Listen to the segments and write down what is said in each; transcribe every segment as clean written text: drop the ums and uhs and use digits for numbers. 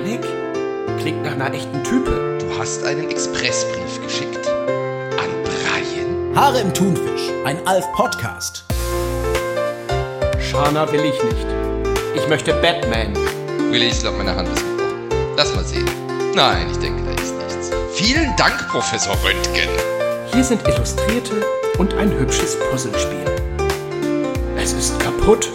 Janik? Klingt nach einer echten Type. Du hast einen Expressbrief geschickt. An Brian? Haare im Thunfisch, ein Alf-Podcast. Shana will ich nicht. Ich möchte Batman. Willi, ich glaube, meine Hand ist gebrochen. Lass mal sehen. Nein, ich denke, da ist nichts. Vielen Dank, Professor Röntgen. Hier sind Illustrierte und ein hübsches Puzzlespiel. Es ist kaputt.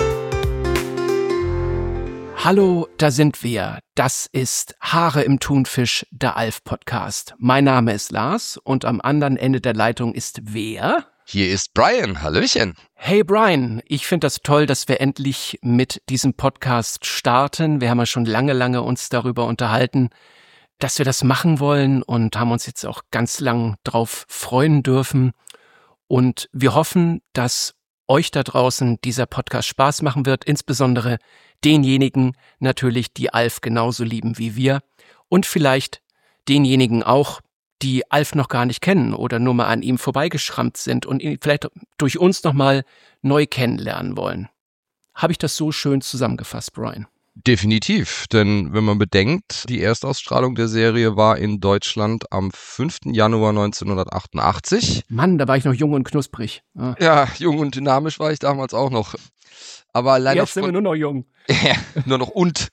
Hallo, da sind wir. Das ist Haare im Thunfisch, der Alf-Podcast. Mein Name ist Lars und am anderen Ende der Leitung ist wer? Hier ist Brian. Hallöchen. Hey Brian, ich finde das toll, dass wir endlich mit diesem Podcast starten. Wir haben ja schon lange uns darüber unterhalten, dass wir das machen wollen und haben uns jetzt auch ganz lang drauf freuen dürfen. Und wir hoffen, dass euch da draußen dieser Podcast Spaß machen wird, insbesondere denjenigen natürlich, die Alf genauso lieben wie wir und vielleicht denjenigen auch, die Alf noch gar nicht kennen oder nur mal an ihm vorbeigeschrammt sind und ihn vielleicht durch uns nochmal neu kennenlernen wollen. Habe ich das so schön zusammengefasst, Brian? Definitiv, denn wenn man bedenkt, die Erstausstrahlung der Serie war in Deutschland am 5. Januar 1988. Mann, da war ich noch jung und knusprig. Ja, jung und dynamisch war ich damals auch noch. Aber allein jetzt sind wir nur noch jung. Ja, nur noch und.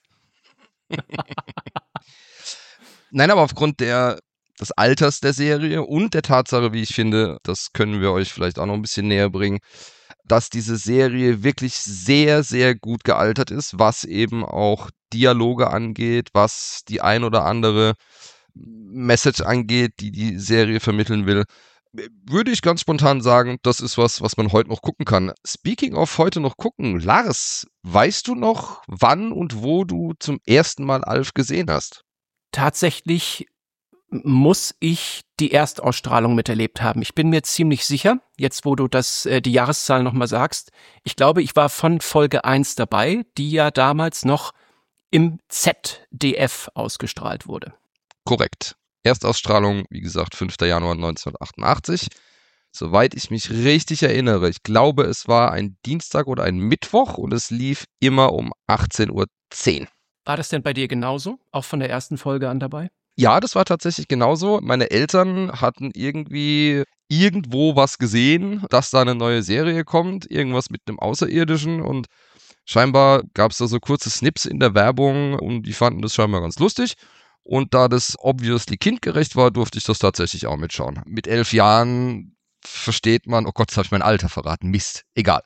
Nein, aber aufgrund des Alters der Serie und der Tatsache, wie ich finde, das können wir euch vielleicht auch noch ein bisschen näher bringen, dass diese Serie wirklich sehr, sehr gut gealtert ist, was eben auch Dialoge angeht, was die ein oder andere Message angeht, die die Serie vermitteln will. Würde ich ganz spontan sagen, das ist was man heute noch gucken kann. Speaking of heute noch gucken, Lars, weißt du noch, wann und wo du zum ersten Mal Alf gesehen hast? Tatsächlich muss ich die Erstausstrahlung miterlebt haben. Ich bin mir ziemlich sicher, jetzt wo du die Jahreszahl nochmal sagst, ich glaube, ich war von Folge 1 dabei, die ja damals noch im ZDF ausgestrahlt wurde. Korrekt. Erstausstrahlung, wie gesagt, 5. Januar 1988. Soweit ich mich richtig erinnere, ich glaube, es war ein Dienstag oder ein Mittwoch und es lief immer um 18:10 Uhr. War das denn bei dir genauso? Auch von der ersten Folge an dabei? Ja, das war tatsächlich genauso. Meine Eltern hatten irgendwo was gesehen, dass da eine neue Serie kommt, irgendwas mit einem Außerirdischen und scheinbar gab es da so kurze Snips in der Werbung und die fanden das scheinbar ganz lustig. Und da das obviously kindgerecht war, durfte ich das tatsächlich auch mitschauen. Mit 11 Jahren versteht man, oh Gott, jetzt habe ich mein Alter verraten, Mist, egal.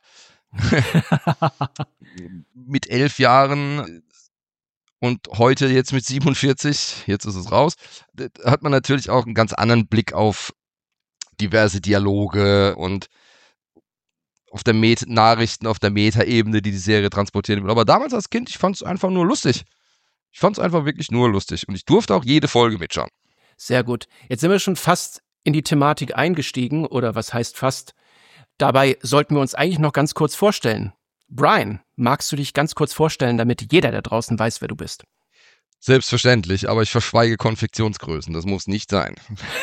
Mit 11 Jahren und heute jetzt mit 47, jetzt ist es raus, hat man natürlich auch einen ganz anderen Blick auf diverse Dialoge und auf der Nachrichten, auf der Meta-Ebene, die Serie transportieren will. Aber damals als Kind, ich fand es einfach nur lustig. Ich fand es einfach wirklich nur lustig und ich durfte auch jede Folge mitschauen. Sehr gut. Jetzt sind wir schon fast in die Thematik eingestiegen, oder was heißt fast? Dabei sollten wir uns eigentlich noch ganz kurz vorstellen. Brian, magst du dich ganz kurz vorstellen, damit jeder da draußen weiß, wer du bist? Selbstverständlich, aber ich verschweige Konfektionsgrößen, das muss nicht sein.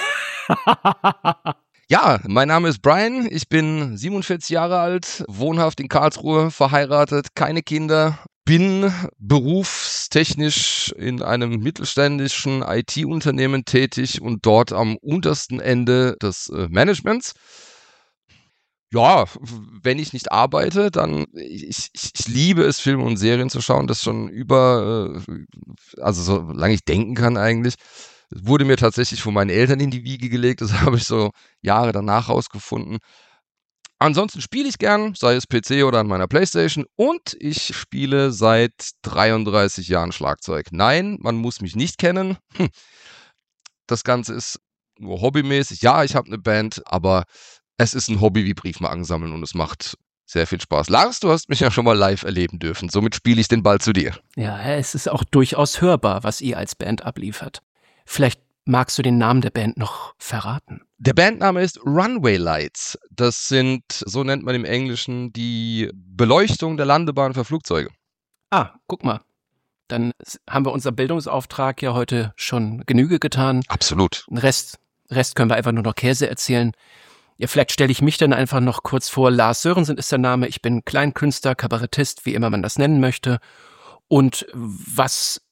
Ja, mein Name ist Brian, ich bin 47 Jahre alt, wohnhaft in Karlsruhe, verheiratet, keine Kinder, bin berufstechnisch in einem mittelständischen IT-Unternehmen tätig und dort am untersten Ende des Managements. Ja, wenn ich nicht arbeite, dann ich liebe es, Filme und Serien zu schauen, das schon also solange ich denken kann eigentlich. Es wurde mir tatsächlich von meinen Eltern in die Wiege gelegt, das habe ich so Jahre danach rausgefunden. Ansonsten spiele ich gern, sei es PC oder an meiner Playstation und ich spiele seit 33 Jahren Schlagzeug. Nein, man muss mich nicht kennen. Das Ganze ist nur hobbymäßig. Ja, ich habe eine Band, aber es ist ein Hobby wie Briefmarken sammeln und es macht sehr viel Spaß. Lars, du hast mich ja schon mal live erleben dürfen, somit spiele ich den Ball zu dir. Ja, es ist auch durchaus hörbar, was ihr als Band abliefert. Vielleicht magst du den Namen der Band noch verraten? Der Bandname ist Runway Lights. Das sind, so nennt man im Englischen, die Beleuchtung der Landebahn für Flugzeuge. Ah, guck mal. Dann haben wir unserem Bildungsauftrag ja heute schon Genüge getan. Absolut. Den Rest können wir einfach nur noch Käse erzählen. Ja, vielleicht stelle ich mich dann einfach noch kurz vor. Lars Sörensen ist der Name. Ich bin Kleinkünstler, Kabarettist, wie immer man das nennen möchte. Und was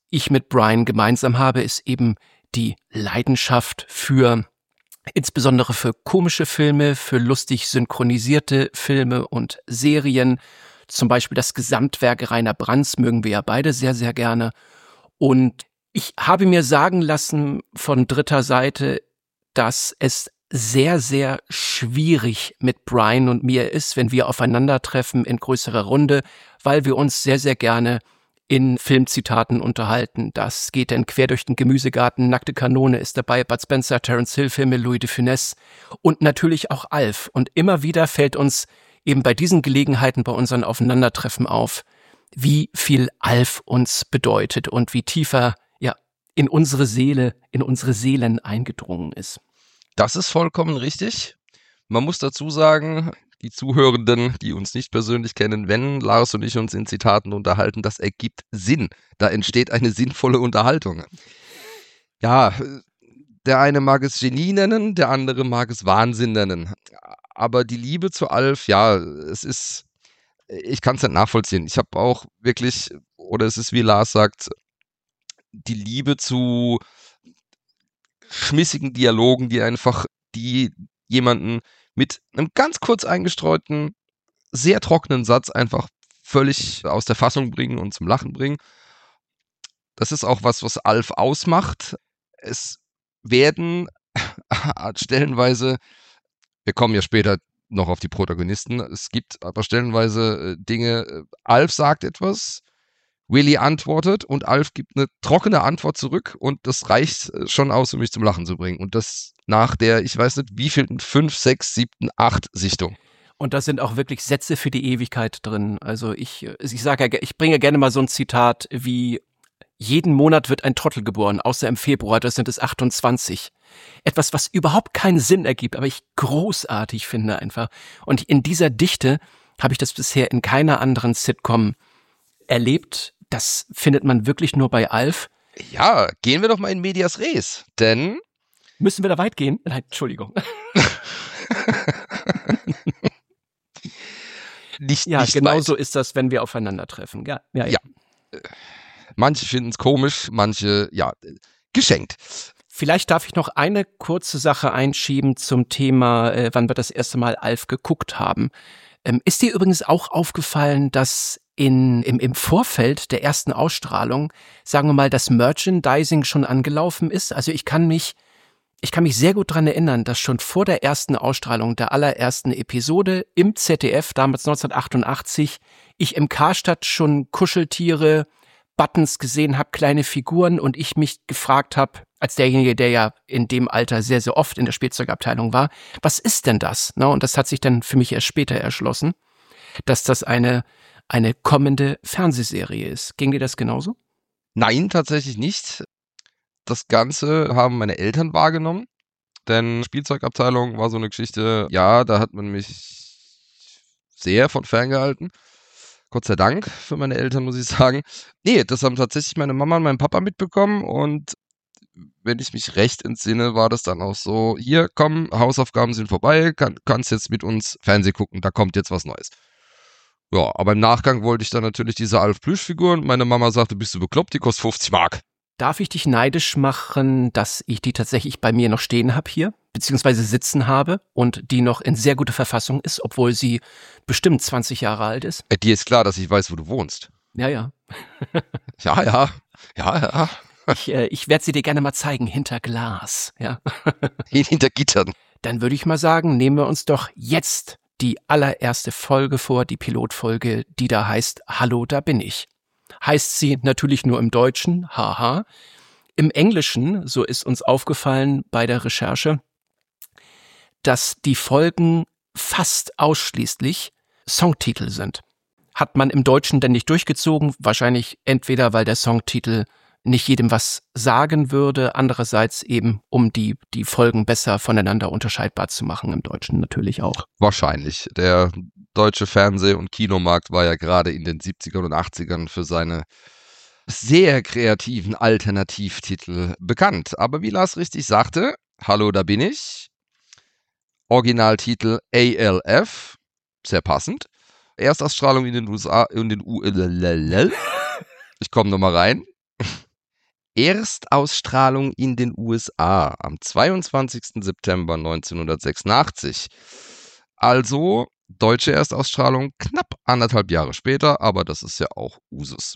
ich mit Brian gemeinsam habe, ist eben die Leidenschaft insbesondere für komische Filme, für lustig synchronisierte Filme und Serien. Zum Beispiel das Gesamtwerk Rainer Brandts mögen wir ja beide sehr, sehr gerne. Und ich habe mir sagen lassen von dritter Seite, dass es sehr, sehr schwierig mit Brian und mir ist, wenn wir aufeinandertreffen in größerer Runde, weil wir uns sehr, sehr gerne in Filmzitaten unterhalten. Das geht dann quer durch den Gemüsegarten. Nackte Kanone ist dabei, Bud Spencer, Terence Hill Filme, Louis de Funès und natürlich auch Alf. Und immer wieder fällt uns eben bei diesen Gelegenheiten, bei unseren Aufeinandertreffen auf, wie viel Alf uns bedeutet und wie tiefer in unsere Seele, in unsere Seelen eingedrungen ist. Das ist vollkommen richtig. Man muss dazu sagen, die Zuhörenden, die uns nicht persönlich kennen, wenn Lars und ich uns in Zitaten unterhalten, das ergibt Sinn. Da entsteht eine sinnvolle Unterhaltung. Ja, der eine mag es Genie nennen, der andere mag es Wahnsinn nennen. Aber die Liebe zu Alf, ich kann es nicht nachvollziehen. Ich habe auch wirklich, oder es ist wie Lars sagt, die Liebe zu schmissigen Dialogen, die jemanden mit einem ganz kurz eingestreuten, sehr trockenen Satz einfach völlig aus der Fassung bringen und zum Lachen bringen. Das ist auch was Alf ausmacht. Es werden stellenweise, wir kommen ja später noch auf die Protagonisten, es gibt aber stellenweise Dinge, Alf sagt etwas, Willy antwortet und Alf gibt eine trockene Antwort zurück und das reicht schon aus, um mich zum Lachen zu bringen. Und das nach der, ich weiß nicht, wievielten 5, 6, 7, 8 Sichtung. Und da sind auch wirklich Sätze für die Ewigkeit drin. Also ich bringe gerne mal so ein Zitat wie: Jeden Monat wird ein Trottel geboren, außer im Februar, das sind es 28. Etwas, was überhaupt keinen Sinn ergibt, aber ich großartig finde einfach. Und in dieser Dichte habe ich das bisher in keiner anderen Sitcom erlebt. Das findet man wirklich nur bei Alf. Ja, gehen wir doch mal in medias res, denn... Müssen wir da weit gehen? Nein, Entschuldigung. Nicht genau weit. So ist das, wenn wir aufeinandertreffen. Ja. Manche finden es komisch, manche, geschenkt. Vielleicht darf ich noch eine kurze Sache einschieben zum Thema, wann wir das erste Mal Alf geguckt haben. Ist dir übrigens auch aufgefallen, dass im Vorfeld der ersten Ausstrahlung, sagen wir mal, das Merchandising schon angelaufen ist? Also ich kann mich sehr gut daran erinnern, dass schon vor der ersten Ausstrahlung der allerersten Episode im ZDF, damals 1988, ich im Karstadt schon Kuscheltiere, Buttons gesehen habe, kleine Figuren und ich mich gefragt habe, als derjenige, der ja in dem Alter sehr, sehr oft in der Spielzeugabteilung war, was ist denn das? Und das hat sich dann für mich erst später erschlossen, dass das eine kommende Fernsehserie ist. Ging dir das genauso? Nein, tatsächlich nicht. Das Ganze haben meine Eltern wahrgenommen, denn Spielzeugabteilung war so eine Geschichte, da hat man mich sehr von ferngehalten. Gott sei Dank für meine Eltern, muss ich sagen. Nee, das haben tatsächlich meine Mama und mein Papa mitbekommen und wenn ich mich recht entsinne, war das dann auch so, hier, komm, Hausaufgaben sind vorbei, kannst jetzt mit uns Fernsehen gucken, da kommt jetzt was Neues. Ja, aber im Nachgang wollte ich dann natürlich diese Alf-Plüschfiguren. Meine Mama sagte, bist du bekloppt, die kostet 50 Mark. Darf ich dich neidisch machen, dass ich die tatsächlich bei mir noch stehen habe hier, beziehungsweise sitzen habe und die noch in sehr guter Verfassung ist, obwohl sie bestimmt 20 Jahre alt ist? Dir ist klar, dass ich weiß, wo du wohnst. Ja. Ja. Ich werde sie dir gerne mal zeigen, hinter Glas. Ja. Hinter Gittern. Dann würde ich mal sagen, nehmen wir uns doch jetzt die allererste Folge vor, die Pilotfolge, die da heißt Hallo, da bin ich. Heißt sie natürlich nur im Deutschen, haha. Im Englischen, so ist uns aufgefallen bei der Recherche, dass die Folgen fast ausschließlich Songtitel sind. Hat man im Deutschen denn nicht durchgezogen? Wahrscheinlich entweder, weil der Songtitel nicht jedem was sagen würde, andererseits eben, um die Folgen besser voneinander unterscheidbar zu machen, im Deutschen natürlich auch. Wahrscheinlich. Der deutsche Fernseh- und Kinomarkt war ja gerade in den 70ern und 80ern für seine sehr kreativen Alternativtitel bekannt. Aber wie Lars richtig sagte, Hallo, da bin ich. Originaltitel ALF, sehr passend. Erstausstrahlung in den USA, ich komme nochmal rein. Erstausstrahlung in den USA am 22. September 1986. Also deutsche Erstausstrahlung knapp 1,5 Jahre später, aber das ist ja auch Usus.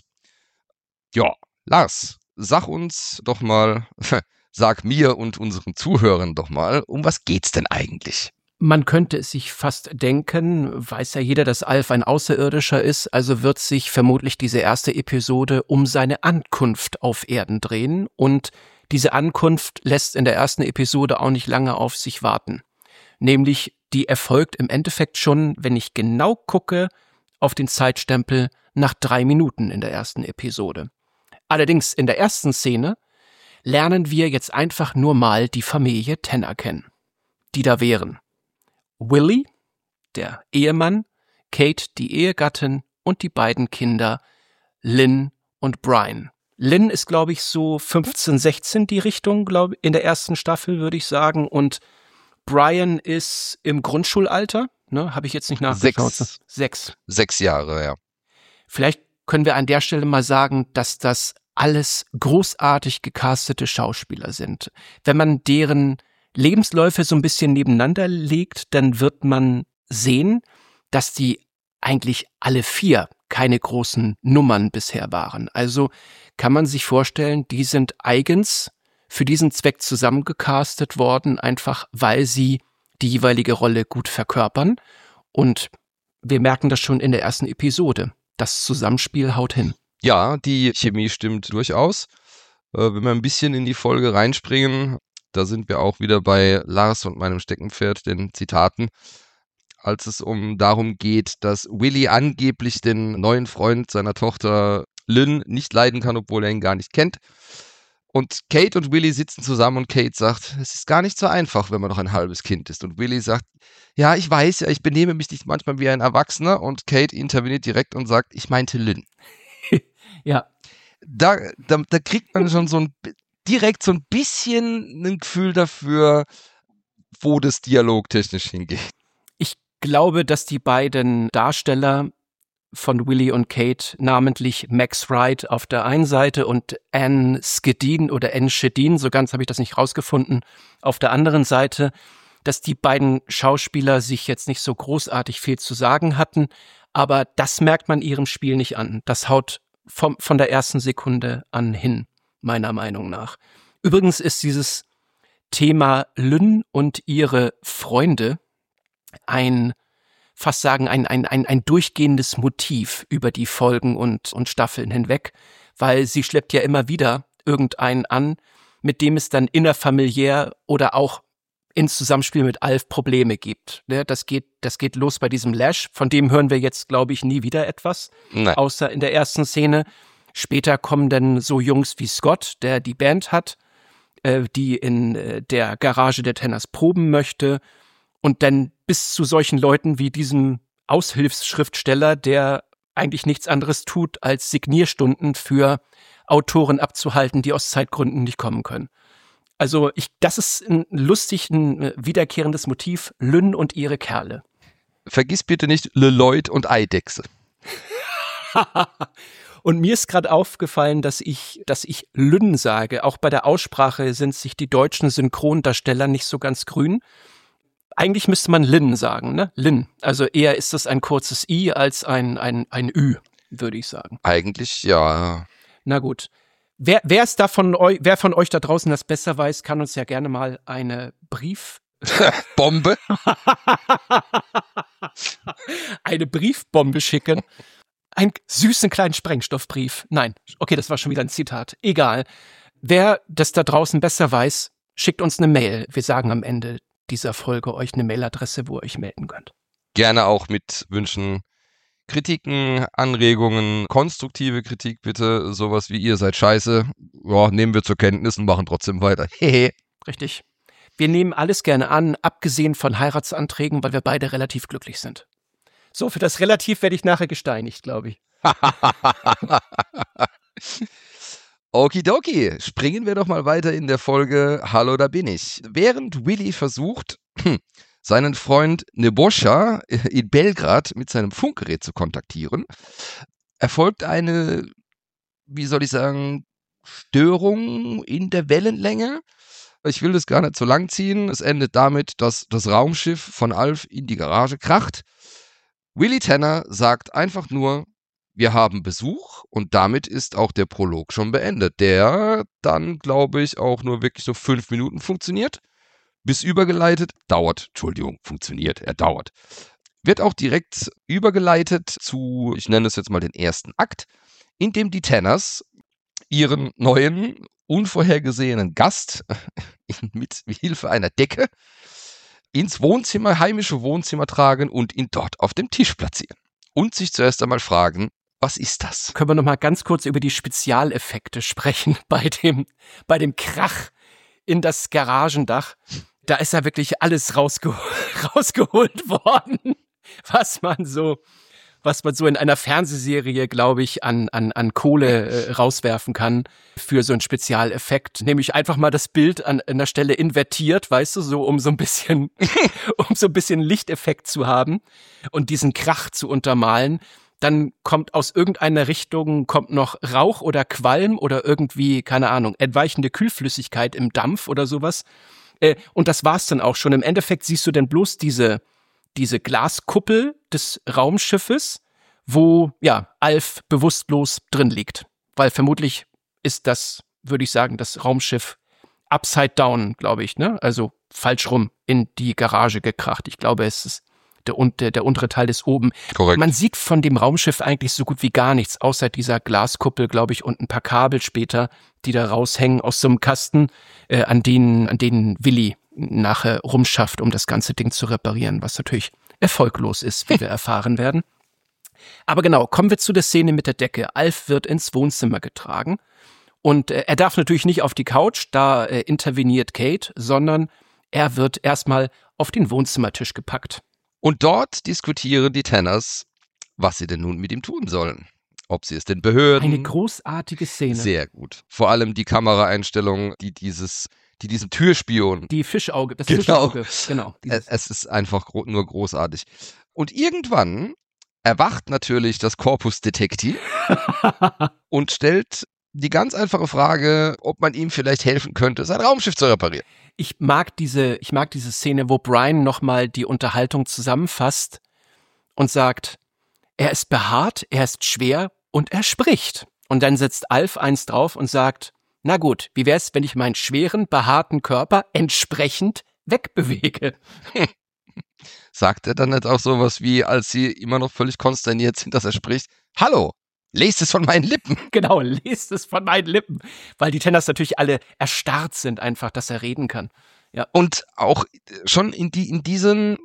Ja, Lars, sag uns doch mal, sag mir und unseren Zuhörern doch mal, um was geht's denn eigentlich? Man könnte es sich fast denken, weiß ja jeder, dass Alf ein Außerirdischer ist, also wird sich vermutlich diese erste Episode um seine Ankunft auf Erden drehen und diese Ankunft lässt in der ersten Episode auch nicht lange auf sich warten. Nämlich, die erfolgt im Endeffekt schon, wenn ich genau gucke, auf den Zeitstempel nach 3 Minuten in der ersten Episode. Allerdings in der ersten Szene lernen wir jetzt einfach nur mal die Familie Tanner kennen, die da wären. Willie, der Ehemann, Kate, die Ehegattin und die beiden Kinder Lynn und Brian. Lynn ist, glaube ich, so 15, 16 die Richtung, glaube in der ersten Staffel, würde ich sagen. Und Brian ist im Grundschulalter, ne, habe ich jetzt nicht nachgeschaut. 6. 6 Jahre, ja. Vielleicht können wir an der Stelle mal sagen, dass das alles großartig gecastete Schauspieler sind. Wenn man deren Lebensläufe so ein bisschen nebeneinander legt, dann wird man sehen, dass die eigentlich alle 4 keine großen Nummern bisher waren. Also kann man sich vorstellen, die sind eigens für diesen Zweck zusammengecastet worden, einfach weil sie die jeweilige Rolle gut verkörpern. Und wir merken das schon in der ersten Episode. Das Zusammenspiel haut hin. Ja, die Chemie stimmt durchaus. Wenn wir ein bisschen in die Folge reinspringen, da sind wir auch wieder bei Lars und meinem Steckenpferd, den Zitaten, als es darum geht, dass Willie angeblich den neuen Freund seiner Tochter Lynn nicht leiden kann, obwohl er ihn gar nicht kennt. Und Kate und Willie sitzen zusammen und Kate sagt, es ist gar nicht so einfach, wenn man noch ein halbes Kind ist. Und Willie sagt, ja, ich weiß ja, ich benehme mich nicht manchmal wie ein Erwachsener. Und Kate interveniert direkt und sagt, ich meinte Lynn. Ja. Da kriegt man schon direkt so ein bisschen ein Gefühl dafür, wo das dialogtechnisch hingeht. Ich glaube, dass die beiden Darsteller von Willie und Kate, namentlich Max Wright auf der einen Seite und Anne Schedin, so ganz habe ich das nicht rausgefunden, auf der anderen Seite, dass die beiden Schauspieler sich jetzt nicht so großartig viel zu sagen hatten, aber das merkt man ihrem Spiel nicht an. Das haut von der ersten Sekunde an hin, meiner Meinung nach. Übrigens ist dieses Thema Lynn und ihre Freunde ein durchgehendes Motiv über die Folgen und Staffeln hinweg, weil sie schleppt ja immer wieder irgendeinen an, mit dem es dann innerfamiliär oder auch ins Zusammenspiel mit Alf Probleme gibt. Das geht los bei diesem Lash, von dem hören wir jetzt, glaube ich, nie wieder etwas, Nein. Außer in der ersten Szene. Später kommen dann so Jungs wie Scott, der die Band hat, die in der Garage der Tanners proben möchte, und dann bis zu solchen Leuten wie diesem Aushilfsschriftsteller, der eigentlich nichts anderes tut, als Signierstunden für Autoren abzuhalten, die aus Zeitgründen nicht kommen können. Also das ist ein wiederkehrendes Motiv, Lynn und ihre Kerle. Vergiss bitte nicht Leloid und Eidechse. Und mir ist gerade aufgefallen, dass ich Lynn sage. Auch bei der Aussprache sind sich die deutschen Synchrondarsteller nicht so ganz grün. Eigentlich müsste man Lynn sagen, ne? Lynn. Also eher ist das ein kurzes I als ein Ü, würde ich sagen. Eigentlich ja. Na gut. Wer von euch da draußen das besser weiß, kann uns ja gerne mal eine Bombe. eine Briefbombe schicken. Einen süßen kleinen Sprengstoffbrief. Nein, okay, das war schon wieder ein Zitat. Egal. Wer das da draußen besser weiß, schickt uns eine Mail. Wir sagen am Ende dieser Folge euch eine Mailadresse, wo ihr euch melden könnt. Gerne auch mit Wünschen, Kritiken, Anregungen, konstruktive Kritik bitte. Sowas wie ihr seid scheiße. Ja, nehmen wir zur Kenntnis und machen trotzdem weiter. Hehe. Richtig. Wir nehmen alles gerne an, abgesehen von Heiratsanträgen, weil wir beide relativ glücklich sind. So, für das Relativ werde ich nachher gesteinigt, glaube ich. Okidoki, springen wir doch mal weiter in der Folge Hallo, da bin ich. Während Willie versucht, seinen Freund Nebojša in Belgrad mit seinem Funkgerät zu kontaktieren, erfolgt eine, wie soll ich sagen, Störung in der Wellenlänge. Ich will das gar nicht so lang ziehen. Es endet damit, dass das Raumschiff von Alf in die Garage kracht. Willie Tanner sagt einfach nur, wir haben Besuch, und damit ist auch der Prolog schon beendet, der dann, glaube ich, auch nur wirklich so 5 Minuten funktioniert. Bis übergeleitet, funktioniert, er dauert. Wird auch direkt übergeleitet zu, ich nenne es jetzt mal den ersten Akt, in dem die Tanners ihren neuen, unvorhergesehenen Gast mit Hilfe einer Decke ins Wohnzimmer, heimische Wohnzimmer tragen und ihn dort auf dem Tisch platzieren. Und sich zuerst einmal fragen, was ist das? Können wir noch mal ganz kurz über die Spezialeffekte sprechen bei dem Krach in das Garagendach? Da ist ja wirklich alles rausgeholt worden, was man so in einer Fernsehserie, glaube ich, an Kohle rauswerfen kann für so einen Spezialeffekt. Nämlich einfach mal das Bild an einer Stelle invertiert, weißt du, so um so ein bisschen Lichteffekt zu haben und diesen Krach zu untermalen. Dann kommt aus irgendeiner Richtung noch Rauch oder Qualm oder irgendwie, keine Ahnung, entweichende Kühlflüssigkeit im Dampf oder sowas. Und das war's dann auch schon. Im Endeffekt siehst du dann bloß diese Glaskuppel des Raumschiffes, wo, ja, Alf bewusstlos drin liegt. Weil vermutlich ist das, würde ich sagen, das Raumschiff upside down, glaube ich, ne? Also falsch rum in die Garage gekracht. Ich glaube, es ist der untere Teil ist oben. Korrekt. Man sieht von dem Raumschiff eigentlich so gut wie gar nichts, außer dieser Glaskuppel, glaube ich, und ein paar Kabel später, die da raushängen aus so einem Kasten, an denen Willi nachher rumschafft, um das ganze Ding zu reparieren, was natürlich erfolglos ist, wie wir erfahren werden. Aber genau, kommen wir zu der Szene mit der Decke. Alf wird ins Wohnzimmer getragen und er darf natürlich nicht auf die Couch, da interveniert Kate, sondern er wird erstmal auf den Wohnzimmertisch gepackt. Und dort diskutieren die Tanners, was sie denn nun mit ihm tun sollen. Ob sie es den Behörden... Eine großartige Szene. Sehr gut. Vor allem die Kameraeinstellung, die diesem Türspion... Die Fischauge, das Genau. Fischauge, genau. Es ist einfach nur großartig. Und irgendwann erwacht natürlich das Corpus Detecti und stellt die ganz einfache Frage, ob man ihm vielleicht helfen könnte, sein Raumschiff zu reparieren. Ich mag diese Szene, wo Brian nochmal die Unterhaltung zusammenfasst und sagt, er ist behaart, er ist schwer und er spricht. Und dann setzt Alf eins drauf und sagt, na gut, wie wär's, wenn ich meinen schweren, behaarten Körper entsprechend wegbewege? Sagt er dann nicht auch sowas wie, als sie immer noch völlig konsterniert sind, dass er spricht, hallo, lest es von meinen Lippen. Genau, lest es von meinen Lippen. Weil die Tanners natürlich alle erstarrt sind einfach, dass er reden kann. Ja. Und auch schon in diesen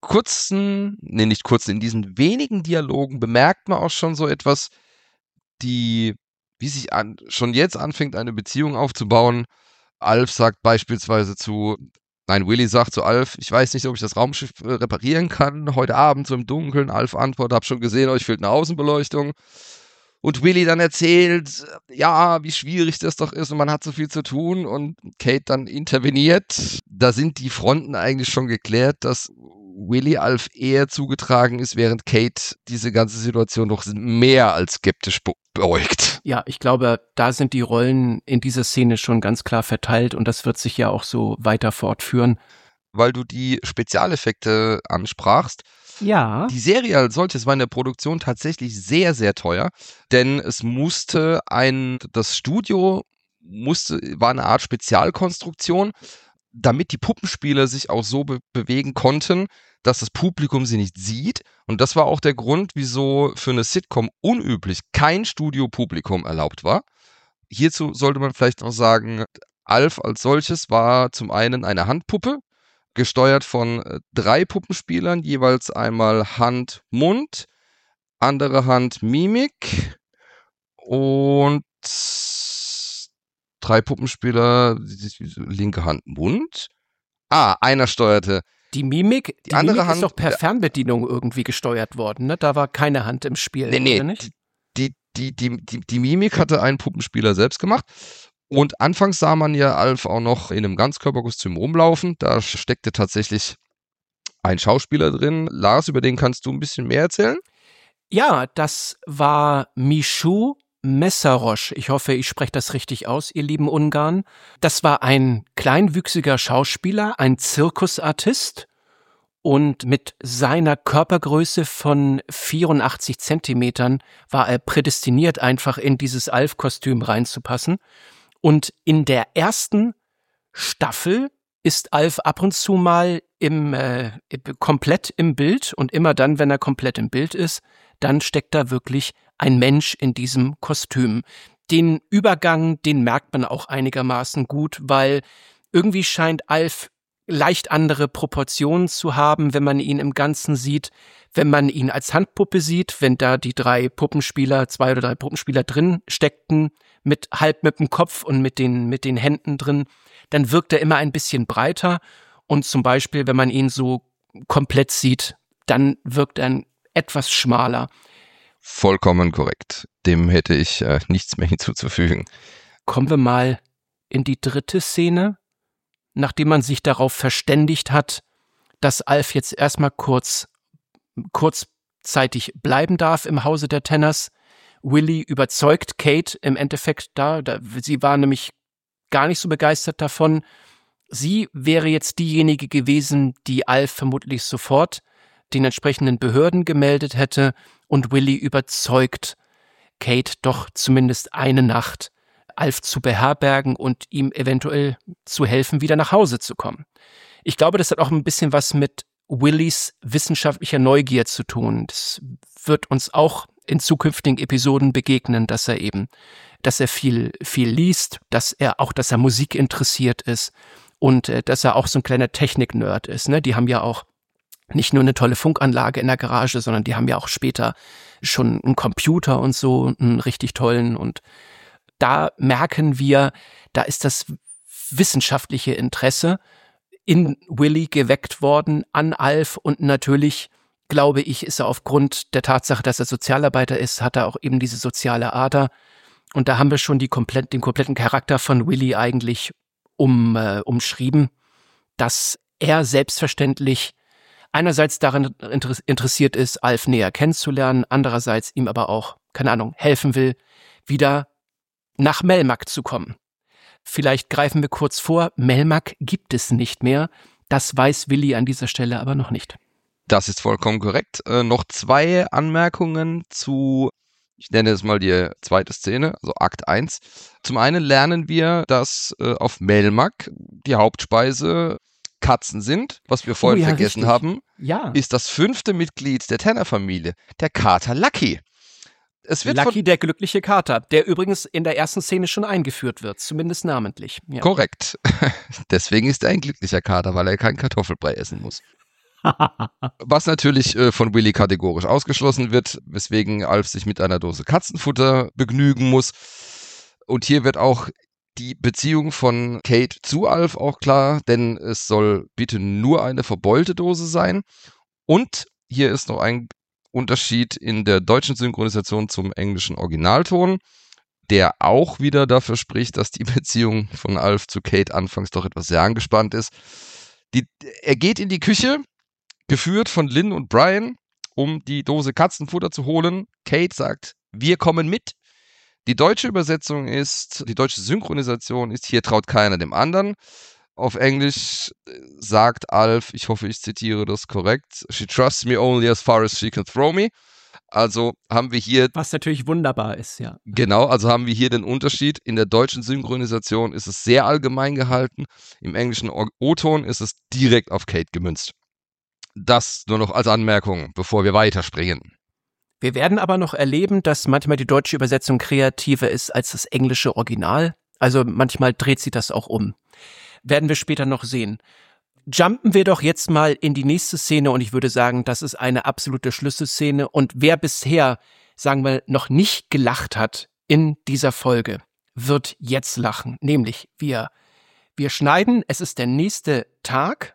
in diesen wenigen Dialogen bemerkt man auch schon so etwas, wie sich schon jetzt anfängt, eine Beziehung aufzubauen. Alf sagt beispielsweise Willi sagt zu Alf, ich weiß nicht, ob ich das Raumschiff reparieren kann, heute Abend so im Dunkeln. Alf antwortet, hab schon gesehen, euch fehlt eine Außenbeleuchtung. Und Willi dann erzählt, ja, wie schwierig das doch ist und man hat so viel zu tun, und Kate dann interveniert. Da sind die Fronten eigentlich schon geklärt, dass Willi Alf eher zugetragen ist, während Kate diese ganze Situation doch mehr als skeptisch beäugt. Ja, ich glaube, da sind die Rollen in dieser Szene schon ganz klar verteilt und das wird sich ja auch so weiter fortführen. Weil du die Spezialeffekte ansprachst. Ja. Die Serie als solches war in der Produktion tatsächlich sehr, sehr teuer, denn das Studio war eine Art Spezialkonstruktion, damit die Puppenspieler sich auch so bewegen konnten, dass das Publikum sie nicht sieht. Und das war auch der Grund, wieso für eine Sitcom unüblich kein Studiopublikum erlaubt war. Hierzu sollte man vielleicht noch sagen, Alf als solches war zum einen eine Handpuppe, gesteuert von 3 Puppenspielern, jeweils einmal Hand-Mund, andere Hand-Mimik und 3 Puppenspieler, linke Hand-Mund. Einer steuerte die Mimik. Die andere Mimik Hand ist doch per Fernbedienung irgendwie gesteuert worden, ne? Da war keine Hand im Spiel, oder nicht? Die Mimik hatte ein Puppenspieler selbst gemacht. Und anfangs sah man ja Alf auch noch in einem Ganzkörperkostüm rumlaufen. Da steckte tatsächlich ein Schauspieler drin. Lars, über den kannst du ein bisschen mehr erzählen? Ja, das war Michoud Meszaros, ich hoffe, ich spreche das richtig aus, ihr lieben Ungarn. Das war ein kleinwüchsiger Schauspieler, ein Zirkusartist und mit seiner Körpergröße von 84 Zentimetern war er prädestiniert, einfach in dieses Alf-Kostüm reinzupassen. Und in der ersten Staffel ist Alf ab und zu mal komplett im Bild und immer dann, wenn er komplett im Bild ist, dann steckt da wirklich ein Mensch in diesem Kostüm. Den Übergang, den merkt man auch einigermaßen gut, weil irgendwie scheint Alf leicht andere Proportionen zu haben, wenn man ihn im Ganzen sieht, wenn man ihn als Handpuppe sieht, wenn da die 2 oder 3 Puppenspieler drin steckten, halb mit dem Kopf und mit den Händen drin, dann wirkt er immer ein bisschen breiter und zum Beispiel, wenn man ihn so komplett sieht, dann wirkt er etwas schmaler. Vollkommen korrekt. Dem hätte ich nichts mehr hinzuzufügen. Kommen wir mal in die 3. Szene. Nachdem man sich darauf verständigt hat, dass Alf jetzt erstmal kurzzeitig bleiben darf im Hause der Tenners. Willy überzeugt Kate im Endeffekt sie war nämlich gar nicht so begeistert davon. Sie wäre jetzt diejenige gewesen, die Alf vermutlich sofort den entsprechenden Behörden gemeldet hätte, und Willy überzeugt Kate doch zumindest eine Nacht Alf zu beherbergen und ihm eventuell zu helfen, wieder nach Hause zu kommen. Ich glaube, das hat auch ein bisschen was mit Willys wissenschaftlicher Neugier zu tun. Das wird uns auch in zukünftigen Episoden begegnen, dass er viel liest, dass er Musik interessiert ist und dass er auch so ein kleiner Technik-Nerd ist. Ne? Die haben ja auch nicht nur eine tolle Funkanlage in der Garage, sondern die haben ja auch später schon einen Computer und so, einen richtig tollen. Und da merken wir, da ist das wissenschaftliche Interesse in Willy geweckt worden an Alf, und natürlich, glaube ich, ist er aufgrund der Tatsache, dass er Sozialarbeiter ist, hat er auch eben diese soziale Ader. Und da haben wir schon den kompletten Charakter von Willy eigentlich umschrieben, dass er selbstverständlich einerseits daran interessiert ist, Alf näher kennenzulernen, andererseits ihm aber auch, keine Ahnung, helfen will, wieder nach Melmac zu kommen. Vielleicht greifen wir kurz vor, Melmac gibt es nicht mehr. Das weiß Willy an dieser Stelle aber noch nicht. Das ist vollkommen korrekt. Noch 2 Anmerkungen zu, ich nenne es mal die 2. Szene, also Akt 1. Zum einen lernen wir, dass auf Melmac die Hauptspeise Katzen sind. Was wir vorhin vergessen haben, ist das 5. Mitglied der Tanner-Familie, der Kater Lucky. Lucky, der glückliche Kater, der übrigens in der ersten Szene schon eingeführt wird, zumindest namentlich. Ja. Korrekt. Deswegen ist er ein glücklicher Kater, weil er kein Kartoffelbrei essen muss. Was natürlich von Willy kategorisch ausgeschlossen wird, weswegen Alf sich mit einer Dose Katzenfutter begnügen muss. Und hier wird auch die Beziehung von Kate zu Alf auch klar, denn es soll bitte nur eine verbeulte Dose sein. Und hier ist noch ein Unterschied in der deutschen Synchronisation zum englischen Originalton, der auch wieder dafür spricht, dass die Beziehung von Alf zu Kate anfangs doch etwas sehr angespannt ist. Er geht in die Küche, geführt von Lynn und Brian, um die Dose Katzenfutter zu holen. Kate sagt, wir kommen mit. Die deutsche Synchronisation ist, hier traut keiner dem anderen. Auf Englisch sagt Alf, ich hoffe, ich zitiere das korrekt, she trusts me only as far as she can throw me. Also haben wir hier... Was natürlich wunderbar ist, ja. Genau, also haben wir hier den Unterschied. In der deutschen Synchronisation ist es sehr allgemein gehalten. Im englischen O-Ton ist es direkt auf Kate gemünzt. Das nur noch als Anmerkung, bevor wir weiterspringen. Wir werden aber noch erleben, dass manchmal die deutsche Übersetzung kreativer ist als das englische Original. Also manchmal dreht sie das auch um. Werden wir später noch sehen. Jumpen wir doch jetzt mal in die nächste Szene, und ich würde sagen, das ist eine absolute Schlüsselszene. Und wer bisher, sagen wir, noch nicht gelacht hat in dieser Folge, wird jetzt lachen. Nämlich wir schneiden, es ist der nächste Tag.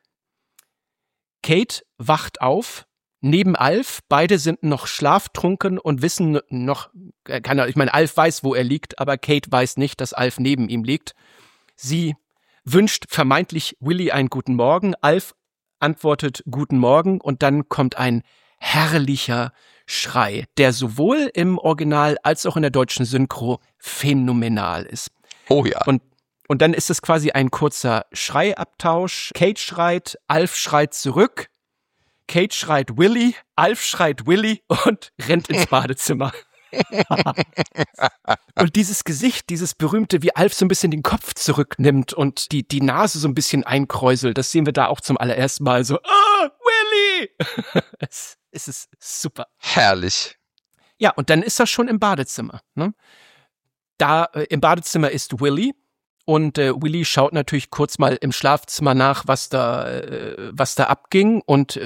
Kate wacht auf, neben Alf, beide sind noch schlaftrunken und wissen noch, ich meine, Alf weiß, wo er liegt, aber Kate weiß nicht, dass Alf neben ihm liegt. Sie wünscht vermeintlich Willy einen guten Morgen, Alf antwortet guten Morgen, und dann kommt ein herrlicher Schrei, der sowohl im Original als auch in der deutschen Synchro phänomenal ist. Oh ja. Und dann ist es quasi ein kurzer Schreiabtausch. Kate schreit, Alf schreit zurück. Kate schreit Willy, Alf schreit Willy und rennt ins Badezimmer. Und dieses Gesicht, dieses berühmte, wie Alf so ein bisschen den Kopf zurücknimmt und die Nase so ein bisschen einkräuselt, das sehen wir da auch zum allerersten Mal so, Willy! Es ist super. Herrlich. Ja, und dann ist er schon im Badezimmer. Ne? Da im Badezimmer ist Willy. Und Willy schaut natürlich kurz mal im Schlafzimmer nach, was da abging und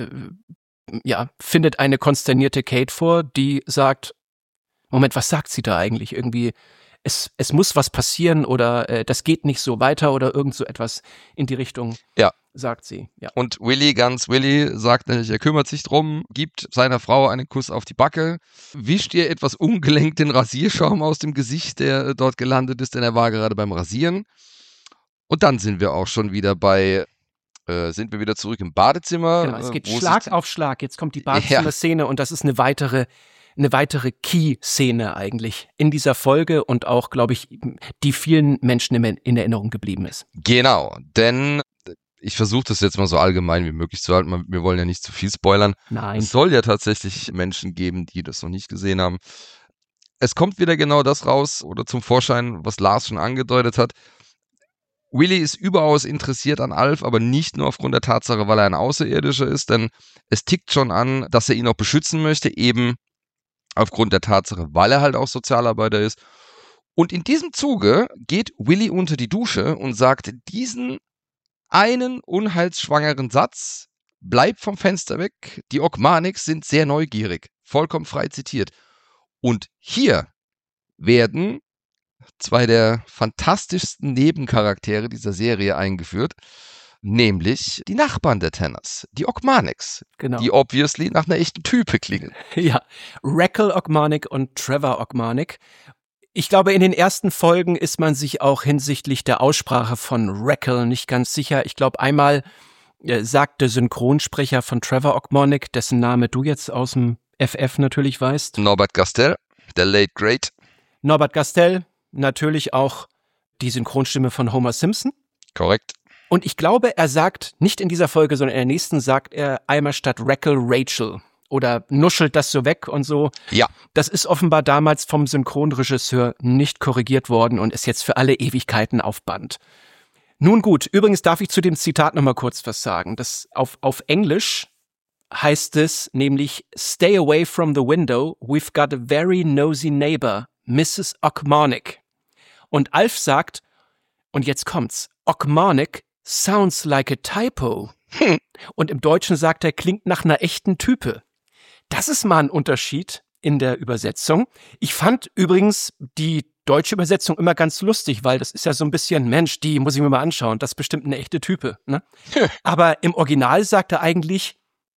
findet eine konsternierte Kate vor, die sagt, Moment, was sagt sie da eigentlich? Irgendwie, es muss was passieren oder das geht nicht so weiter oder irgend so etwas in die Richtung, sagt sie. Ja. Und Willy sagt nämlich, er kümmert sich drum, gibt seiner Frau einen Kuss auf die Backe, wischt ihr etwas ungelenkt den Rasierschaum aus dem Gesicht, der dort gelandet ist, denn er war gerade beim Rasieren. Und dann sind wir auch schon wieder wieder zurück im Badezimmer. Genau, es geht Schlag auf Schlag. Jetzt kommt die Badezimmer-Szene und das ist eine weitere Key-Szene eigentlich in dieser Folge und auch, glaube ich, die vielen Menschen in Erinnerung geblieben ist. Genau, denn ich versuche das jetzt mal so allgemein wie möglich zu halten. Wir wollen ja nicht zu viel spoilern. Nein. Es soll ja tatsächlich Menschen geben, die das noch nicht gesehen haben. Es kommt wieder genau das raus oder zum Vorschein, was Lars schon angedeutet hat. Willy ist überaus interessiert an Alf, aber nicht nur aufgrund der Tatsache, weil er ein Außerirdischer ist, denn es tickt schon an, dass er ihn auch beschützen möchte, eben aufgrund der Tatsache, weil er halt auch Sozialarbeiter ist. Und in diesem Zuge geht Willy unter die Dusche und sagt diesen einen unheilsschwangeren Satz: Bleib vom Fenster weg, die Ogmanics sind sehr neugierig. Vollkommen frei zitiert. Und hier werden zwei der fantastischsten Nebencharaktere dieser Serie eingeführt, nämlich die Nachbarn der Tenners, die Ogmanics, genau, die obviously nach einer echten Type klingen. Ja, Rackle Ogmanic und Trevor Ogmanic. Ich glaube, in den ersten Folgen ist man sich auch hinsichtlich der Aussprache von Rackle nicht ganz sicher. Ich glaube, einmal sagt der Synchronsprecher von Trevor Ogmanic, dessen Name du jetzt aus dem FF natürlich weißt. Norbert Gastel, der Late Great. Norbert Gastel, natürlich auch die Synchronstimme von Homer Simpson. Korrekt. Und ich glaube, er sagt, nicht in dieser Folge, sondern in der nächsten sagt er einmal statt Rackle Rachel oder nuschelt das so weg und so. Ja. Das ist offenbar damals vom Synchronregisseur nicht korrigiert worden und ist jetzt für alle Ewigkeiten auf Band. Nun gut, übrigens darf ich zu dem Zitat nochmal kurz was sagen. Das auf Englisch heißt es nämlich: Stay away from the window, we've got a very nosy neighbor, Mrs. Ogmanic. Und Alf sagt, und jetzt kommt's, Ogmanic sounds like a typo. Und im Deutschen sagt er, klingt nach einer echten Type. Das ist mal ein Unterschied in der Übersetzung. Ich fand übrigens die deutsche Übersetzung immer ganz lustig, weil das ist ja so ein bisschen, Mensch, die muss ich mir mal anschauen, das ist bestimmt eine echte Type. Ne? Aber im Original sagt er eigentlich,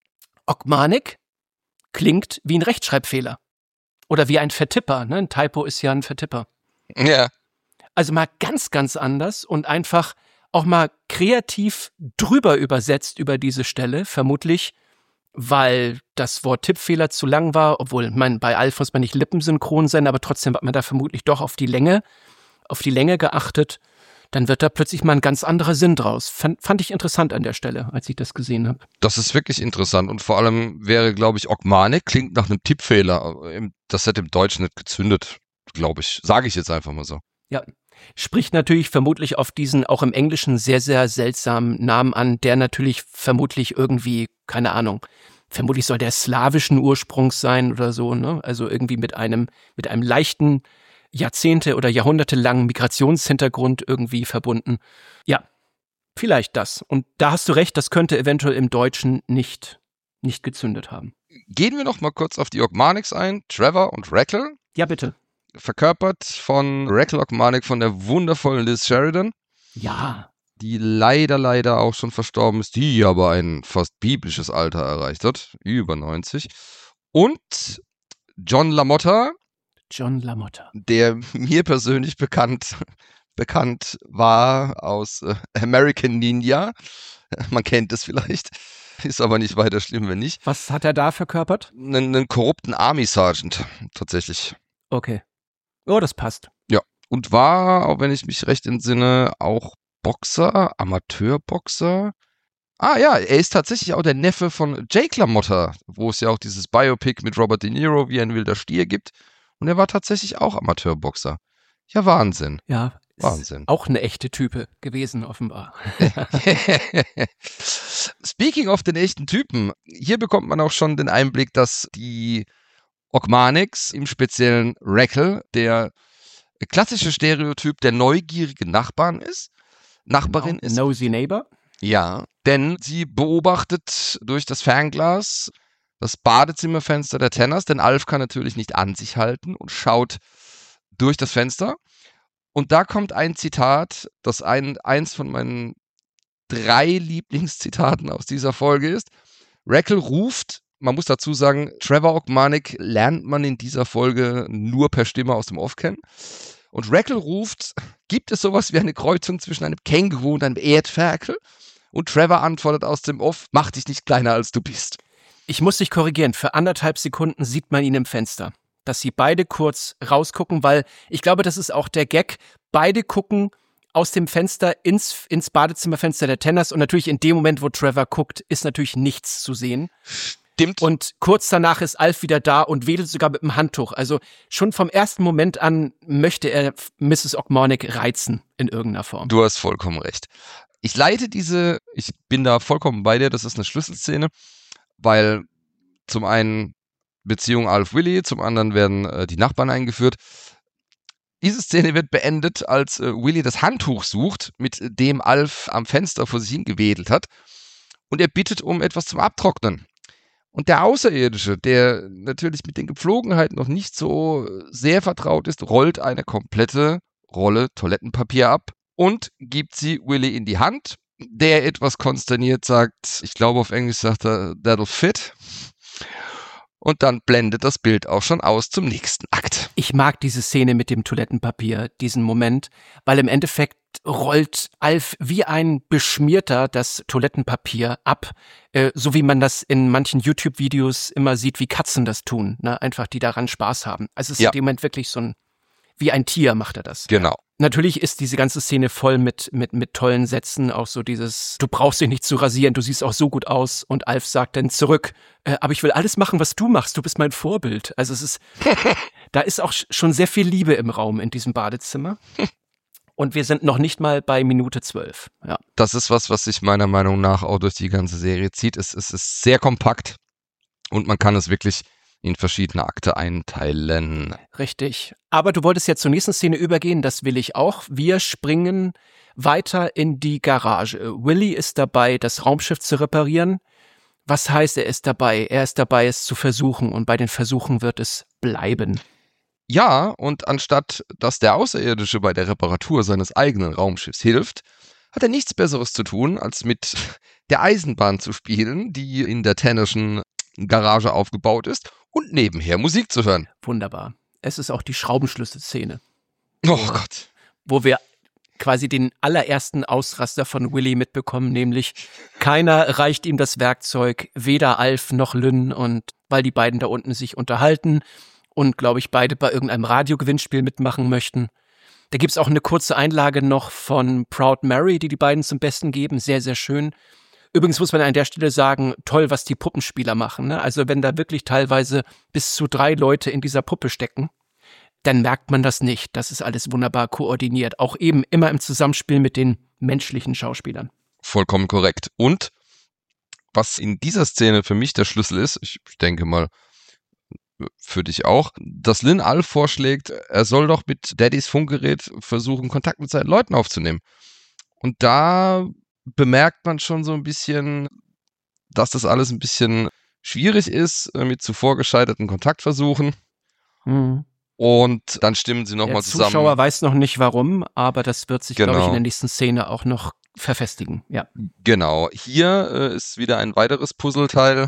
Ogmanic klingt wie ein Rechtschreibfehler. Oder wie ein Vertipper. Ne? Ein Typo ist ja ein Vertipper. Ja. Also mal ganz, ganz anders und einfach auch mal kreativ drüber übersetzt über diese Stelle, vermutlich, weil das Wort Tippfehler zu lang war, obwohl, bei Alf muss man nicht lippensynchron sein, aber trotzdem hat man da vermutlich doch auf die Länge geachtet. Dann wird da plötzlich mal ein ganz anderer Sinn draus. Fand ich interessant an der Stelle, als ich das gesehen habe. Das ist wirklich interessant und vor allem wäre, glaube ich, Ogmanic klingt nach einem Tippfehler. Das hätte im Deutschen nicht gezündet, glaube ich. Sage ich jetzt einfach mal so. Ja, spricht natürlich vermutlich auf diesen auch im Englischen sehr, sehr seltsamen Namen an, der natürlich vermutlich irgendwie, keine Ahnung, vermutlich soll der slawischen Ursprungs sein oder so, ne? Also irgendwie mit einem leichten Jahrzehnte- oder jahrhundertelangen Migrationshintergrund irgendwie verbunden. Ja, vielleicht das. Und da hast du recht, das könnte eventuell im Deutschen nicht gezündet haben. Gehen wir noch mal kurz auf die Ogmanics ein. Trevor und Rackle. Ja, bitte. Verkörpert von Rackle Ogmanic von der wundervollen Liz Sheridan. Ja. Die leider auch schon verstorben ist, die aber ein fast biblisches Alter erreicht hat. Über 90. Und John LaMotta. Der mir persönlich bekannt war aus American Ninja. Man kennt es vielleicht. Ist aber nicht weiter schlimm, wenn nicht. Was hat er da verkörpert? Einen korrupten Army Sergeant, tatsächlich. Okay. Oh, das passt. Ja. Und war, auch wenn ich mich recht entsinne, auch Boxer, Amateurboxer. Ah ja, er ist tatsächlich auch der Neffe von Jake LaMotta, wo es ja auch dieses Biopic mit Robert De Niro, wie ein wilder Stier gibt. Und er war tatsächlich auch Amateurboxer. Ja, Wahnsinn. Ja, Wahnsinn. Auch eine echte Type gewesen, offenbar. Speaking of den echten Typen, hier bekommt man auch schon den Einblick, dass die Ogmanics, im speziellen Rackle, der klassische Stereotyp der neugierigen Nachbarin ist. Nosy Neighbor. Ja, denn sie beobachtet durch das Fernglas das Badezimmerfenster der Tenners, denn Alf kann natürlich nicht an sich halten und schaut durch das Fenster. Und da kommt ein Zitat, das eins von meinen 3 Lieblingszitaten aus dieser Folge ist. Rackle ruft, man muss dazu sagen, Trevor Ogmanik lernt man in dieser Folge nur per Stimme aus dem Off kennen. Und Rackle ruft, gibt es sowas wie eine Kreuzung zwischen einem Känguru und einem Erdferkel? Und Trevor antwortet aus dem Off, mach dich nicht kleiner als du bist. Ich muss dich korrigieren, für 1,5 Sekunden sieht man ihn im Fenster. Dass sie beide kurz rausgucken, weil ich glaube, das ist auch der Gag. Beide gucken aus dem Fenster ins Badezimmerfenster der Tenners und natürlich in dem Moment, wo Trevor guckt, ist natürlich nichts zu sehen. Stimmt. Und kurz danach ist Alf wieder da und wedelt sogar mit dem Handtuch. Also schon vom ersten Moment an möchte er Mrs. Ogmonic reizen in irgendeiner Form. Du hast vollkommen recht. Ich bin da vollkommen bei dir, das ist eine Schlüsselszene, weil zum einen Beziehung Alf-Willi, zum anderen werden die Nachbarn eingeführt. Diese Szene wird beendet, als Willi das Handtuch sucht, mit dem Alf am Fenster vor sich hingewedelt hat. Und er bittet um etwas zum Abtrocknen. Und der Außerirdische, der natürlich mit den Gepflogenheiten noch nicht so sehr vertraut ist, rollt eine komplette Rolle Toilettenpapier ab und gibt sie Willi in die Hand. Der etwas konsterniert sagt, ich glaube auf Englisch sagt er, that'll fit. Und dann blendet das Bild auch schon aus zum nächsten Akt. Ich mag diese Szene mit dem Toilettenpapier, diesen Moment, weil im Endeffekt rollt Alf wie ein Beschmierter das Toilettenpapier ab, so wie man das in manchen YouTube-Videos immer sieht, wie Katzen das tun, ne? Einfach die daran Spaß haben. Also es ist in dem Moment wirklich so wie ein Tier macht er das. Genau. Natürlich ist diese ganze Szene voll mit tollen Sätzen, auch so dieses, du brauchst dich nicht zu rasieren, du siehst auch so gut aus. Und Alf sagt dann zurück, aber ich will alles machen, was du machst, du bist mein Vorbild. Also es ist, da ist auch schon sehr viel Liebe im Raum in diesem Badezimmer. Und wir sind noch nicht mal bei Minute 12. Ja. Das ist was sich meiner Meinung nach auch durch die ganze Serie zieht. Es ist sehr kompakt und man kann es wirklich in verschiedene Akte einteilen. Richtig. Aber du wolltest jetzt zur nächsten Szene übergehen, das will ich auch. Wir springen weiter in die Garage. Willi ist dabei, das Raumschiff zu reparieren. Was heißt, er ist dabei? Er ist dabei, es zu versuchen und bei den Versuchen wird es bleiben. Ja, und anstatt dass der Außerirdische bei der Reparatur seines eigenen Raumschiffs hilft, hat er nichts Besseres zu tun, als mit der Eisenbahn zu spielen, die in der Tennerschen Garage aufgebaut ist und nebenher Musik zu hören. Wunderbar. Es ist auch die Schraubenschlüssel-Szene. Oh Gott. Wo wir quasi den allerersten Ausraster von Willi mitbekommen, nämlich keiner reicht ihm das Werkzeug, weder Alf noch Lynn, und weil die beiden da unten sich unterhalten und, glaube ich, beide bei irgendeinem Radiogewinnspiel mitmachen möchten. Da gibt's auch eine kurze Einlage noch von Proud Mary, die beiden zum Besten geben. Sehr, sehr schön. Übrigens muss man an der Stelle sagen, toll, was die Puppenspieler machen, ne? Also wenn da wirklich teilweise bis zu 3 Leute in dieser Puppe stecken, dann merkt man das nicht. Das ist alles wunderbar koordiniert. Auch eben immer im Zusammenspiel mit den menschlichen Schauspielern. Vollkommen korrekt. Und was in dieser Szene für mich der Schlüssel ist, ich denke mal für dich auch, dass Lynn Alf vorschlägt, er soll doch mit Daddys Funkgerät versuchen, Kontakt mit seinen Leuten aufzunehmen. Und da bemerkt man schon so ein bisschen, dass das alles ein bisschen schwierig ist mit zuvor gescheiterten Kontaktversuchen. Mhm. Und dann stimmen sie nochmal zusammen. Der Zuschauer weiß noch nicht warum, aber das wird sich, glaube ich, in der nächsten Szene auch noch verfestigen. Ja. Genau. Hier ist wieder ein weiteres Puzzleteil.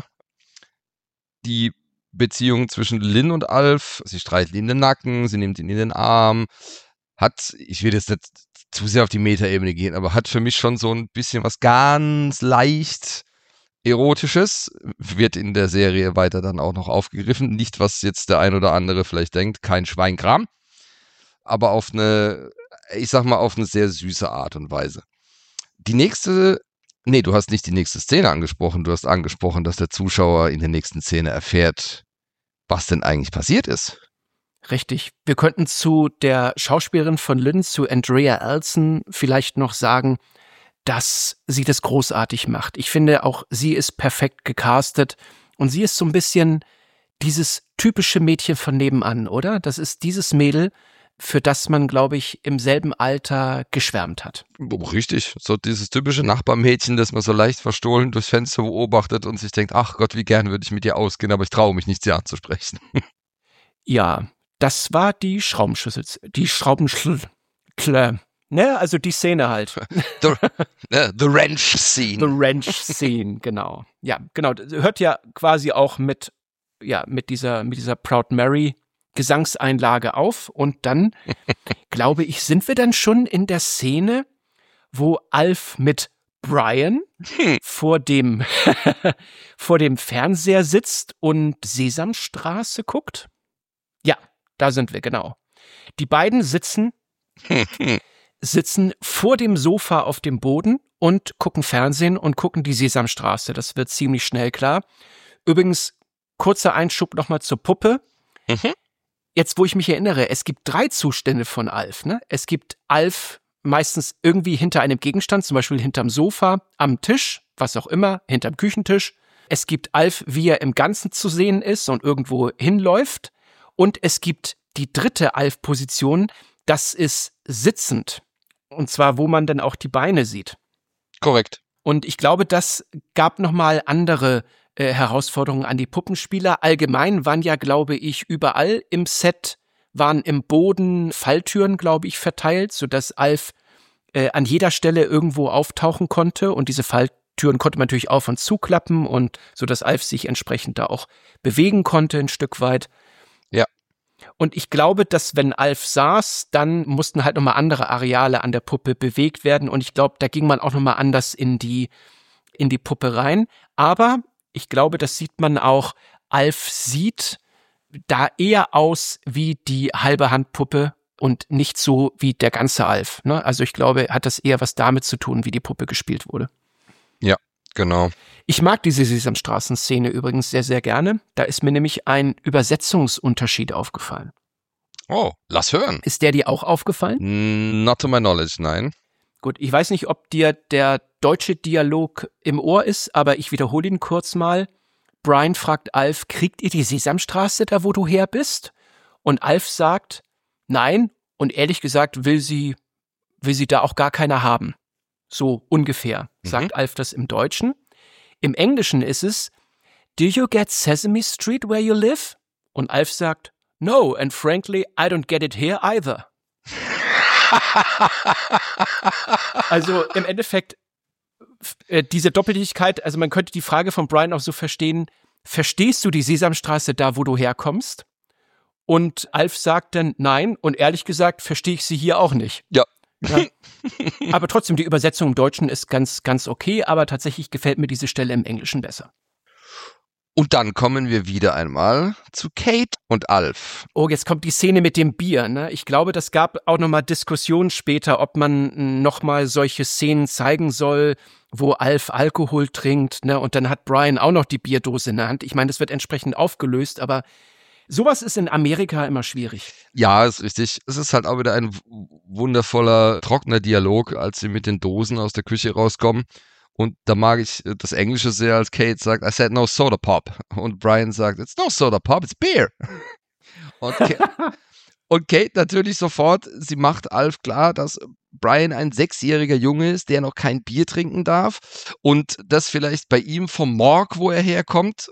Die Beziehung zwischen Lynn und Alf. Sie streichelt ihn in den Nacken, sie nimmt ihn in den Arm. Ich will jetzt nicht zu sehr auf die Metaebene gehen, aber hat für mich schon so ein bisschen was ganz leicht Erotisches, wird in der Serie weiter dann auch noch aufgegriffen. Nicht, was jetzt der ein oder andere vielleicht denkt, kein Schweinkram, aber auf eine sehr süße Art und Weise. Du hast nicht die nächste Szene angesprochen. Du hast angesprochen, dass der Zuschauer in der nächsten Szene erfährt, was denn eigentlich passiert ist. Richtig. Wir könnten zu der Schauspielerin von Lynn, zu Andrea Elson, vielleicht noch sagen, dass sie das großartig macht. Ich finde auch, sie ist perfekt gecastet und sie ist so ein bisschen dieses typische Mädchen von nebenan, oder? Das ist dieses Mädel, für das man, glaube ich, im selben Alter geschwärmt hat. Richtig, so dieses typische Nachbarmädchen, das man so leicht verstohlen durchs Fenster beobachtet und sich denkt, ach Gott, wie gern würde ich mit dir ausgehen, aber ich traue mich nicht, sie anzusprechen. Ja, das war die Schraubenschlüssel, ne, also die Szene halt. The Wrench Scene. The Wrench Scene, genau. Ja, genau, hört ja quasi auch mit dieser Proud Mary Gesangseinlage auf und dann, glaube ich, sind wir dann schon in der Szene, wo Alf mit Brian vor dem Fernseher sitzt und Sesamstraße guckt. Ja, da sind wir, genau. Die beiden sitzen vor dem Sofa auf dem Boden und gucken Fernsehen und gucken die Sesamstraße. Das wird ziemlich schnell klar. Übrigens, kurzer Einschub nochmal zur Puppe. Jetzt, wo ich mich erinnere, es gibt 3 Zustände von Alf. Ne? Es gibt Alf meistens irgendwie hinter einem Gegenstand, zum Beispiel hinterm Sofa, am Tisch, was auch immer, hinterm Küchentisch. Es gibt Alf, wie er im Ganzen zu sehen ist und irgendwo hinläuft. Und es gibt die 3. Alf-Position, das ist sitzend. Und zwar, wo man dann auch die Beine sieht. Korrekt. Und ich glaube, das gab nochmal andere Herausforderungen an die Puppenspieler. Allgemein waren ja, glaube ich, überall im Set, waren im Boden Falltüren, glaube ich, verteilt, sodass Alf an jeder Stelle irgendwo auftauchen konnte. Und diese Falltüren konnte man natürlich auf- und zuklappen und sodass Alf sich entsprechend da auch bewegen konnte ein Stück weit. Ja. Und ich glaube, dass wenn Alf saß, dann mussten halt nochmal andere Areale an der Puppe bewegt werden. Und ich glaube, da ging man auch nochmal anders in die Puppe rein. Aber ich glaube, das sieht man auch. Alf sieht da eher aus wie die halbe Handpuppe und nicht so wie der ganze Alf. Ne? Also ich glaube, hat das eher was damit zu tun, wie die Puppe gespielt wurde. Ja, genau. Ich mag diese Sesamstraßen-Szene übrigens sehr, sehr gerne. Da ist mir nämlich ein Übersetzungsunterschied aufgefallen. Oh, lass hören. Ist der dir auch aufgefallen? Not to my knowledge, nein. Gut, ich weiß nicht, ob dir der deutsche Dialog im Ohr ist, aber ich wiederhole ihn kurz mal. Brian fragt Alf, kriegt ihr die Sesamstraße da, wo du her bist? Und Alf sagt, nein, und ehrlich gesagt will sie da auch gar keiner haben. So ungefähr, sagt Alf das im Deutschen. Im Englischen ist es, do you get Sesame Street where you live? Und Alf sagt, no, and frankly, I don't get it here either. Also im Endeffekt, diese Doppeltigkeit, also man könnte die Frage von Brian auch so verstehen, verstehst du die Sesamstraße da, wo du herkommst? Und Alf sagt dann, nein, und ehrlich gesagt verstehe ich sie hier auch nicht. Ja. Ja. Aber trotzdem, die Übersetzung im Deutschen ist ganz, ganz okay, aber tatsächlich gefällt mir diese Stelle im Englischen besser. Und dann kommen wir wieder einmal zu Kate und Alf. Oh, jetzt kommt die Szene mit dem Bier. Ne? Ich glaube, das gab auch nochmal Diskussionen später, ob man nochmal solche Szenen zeigen soll, wo Alf Alkohol trinkt. Ne? Und dann hat Brian auch noch die Bierdose in der Hand. Ich meine, das wird entsprechend aufgelöst, aber sowas ist in Amerika immer schwierig. Ja, ist richtig. Es ist halt auch wieder ein wundervoller, trockener Dialog, als sie mit den Dosen aus der Küche rauskommen. Und da mag ich das Englische sehr, als Kate sagt, I said no soda pop. Und Brian sagt, it's no soda pop, it's beer. Und Kate natürlich sofort, sie macht Alf klar, dass Brian ein 6-jähriger Junge ist, der noch kein Bier trinken darf. Und das vielleicht bei ihm vom Morg, wo er herkommt.